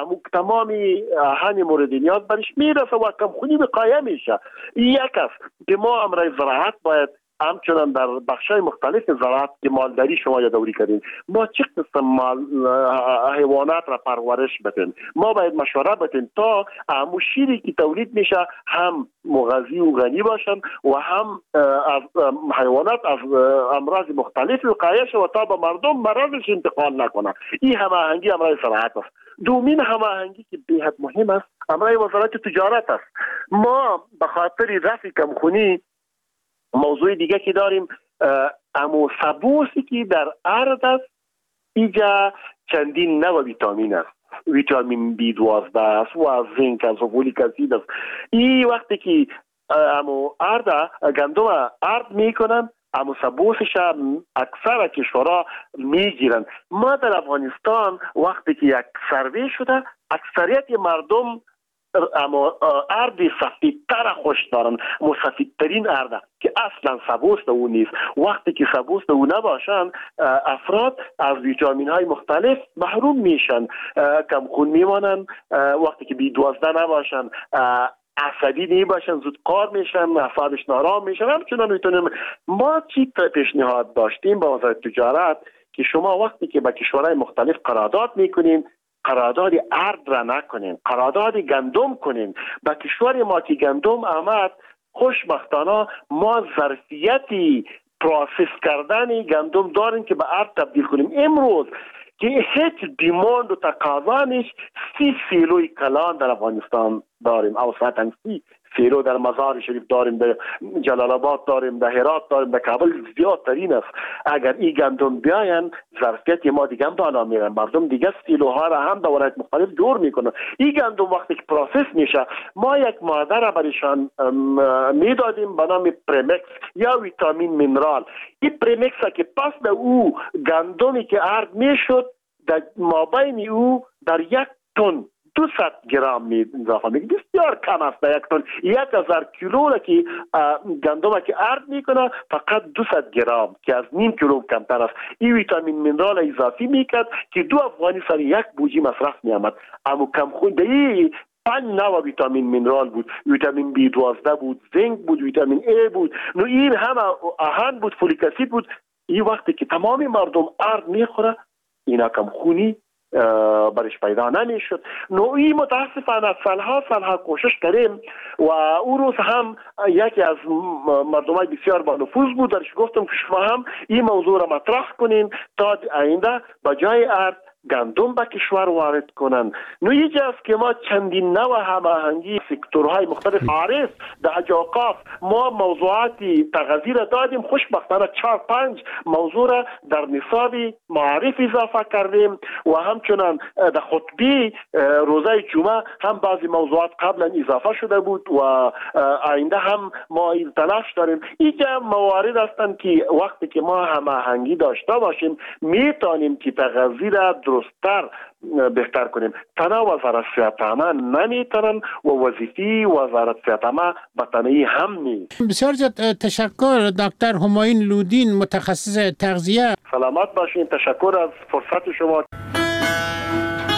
تمامی آهن مورد نیاز برش میرسه و کمخونی وقایه میشه. یک است که ما امروز زراعت باید همچنان در بخشای مختلف زراعت که مالداری شما یادآوری کردین، ما چه قسم حیوانات را پرورش بدیم. ما باید مشوره بدیم تا همون شیری که تولید میشه هم مغذی و غنی باشن و هم از حیوانات از امراض مختلف وقایه شود تا به مردم مرضش انتقال نکنه. این هماهنگی امروز زراعت است. دومین هماهنگی که بهت مهم است امروز وزارت تجارت است. ما به خاطر رفع کمخونی موضوع دیگه که داریم امو سبوسی که در ارد است، اینجا چندین نوع ویتامین است. ویتامین B12 است و زینک است و فولیک اسید است. این وقتی که امو گندم ارد میکنن امو سبوسش اکثر کشورها میگیرن. ما در افغانستان وقتی که یک سروی شده اکثریت مردم اما ارد سفیدتر خوش دارن، سفیدترین ارد که اصلا سبوس او نیست. وقتی که سبوس او نباشن افراد از ویتامین های مختلف محروم میشن، کمخون میمانن. وقتی که B12 نباشن عصبی نباشن، زود کار میشن، اعصابش نارام میشن. همچنان میتونیم ما چی پیشنهاد داشتیم با وزارت تجارت که شما وقتی که با کشورهای مختلف قرارداد میکنین قرارداد ارد را نکنین، قرارداد گندم کنین. با کشور ما که گندم آمد خوشبختانه ما ظرفیتی پروسس کردن گندم داریم که به ارد تبدیل کنیم. امروز که هیچ دیماند و تقاضا نیست 30 سیلوی کلان در افغانستان داریم، اوسطاً 30 سیلو در مزار شریف داریم، در جلال آباد داریم، در هرات داریم، در کابل زیادترین است. اگر این گندم بیاین ظرفیت ما دیگه هم بالا میرن، مردم دیگه سیلوها را هم در ولایت مختلف جور میکنن. این گندم وقتی که پروسس میشه ما یک ماده را برایشان میدادیم به نام پرمکس یا ویتامین مینرال. این پرمکس که پس در او گندمی که ارد میشد در مابین او در 1 تن 200 گرم می اضافه میکنه. بسیار کم است. در 1 تن 1000 کیلو را که گندم که ارد میکنه فقط 200 گرم که از نیم کیلو کمتر است. این ویتامین مینرال اضافی میکرد که 2 افغانی سر 1 بوجی مصرف میامد. اما کم خونده 5 نوع ویتامین مینرال بود. ویتامین B12 بود، زینک بود، ویتامین A بود، نو این همه آهن بود، فولیک اسید بود. این وقتی که تمامی مردم ارد میخوره اینا کم خونی برش پیدا نمیشد. نوعی متاسفانه سالها کوشش کردیم و او روز هم یکی از مردمای بسیار با نفوذ بود درش گفتم که شما هم این موضوع را مطرح کنین تا آینده با جای ارد گندم به کشور وارد کنن. اینجا است که ما چندین نوع هماهنگی سکتورهای مختلف عارف در اوقاف ما موضوعاتی تغذیه را دادیم. خوشبختانه 4-5 موضوع را در نصاب معارف اضافه کردیم و همچنان در خطبه روزه جمعه هم بعضی موضوعات قبلا اضافه شده بود و آینده هم ما این تلاش داریم. اینجا موارد هستند که وقتی که ما هماهنگی داشته باشیم میتونیم که تغذیه را درست‌تر بهتر کنیم. تنها وزارت صحت عامه نمیتونن و وظیفه وزارت صحت عامه به تنهایی هم نیست.
بسیار زیاد تشکر دکتر همایون لودین، متخصص تغذیه.
سلامت باشین. تشکر از فرصت شما.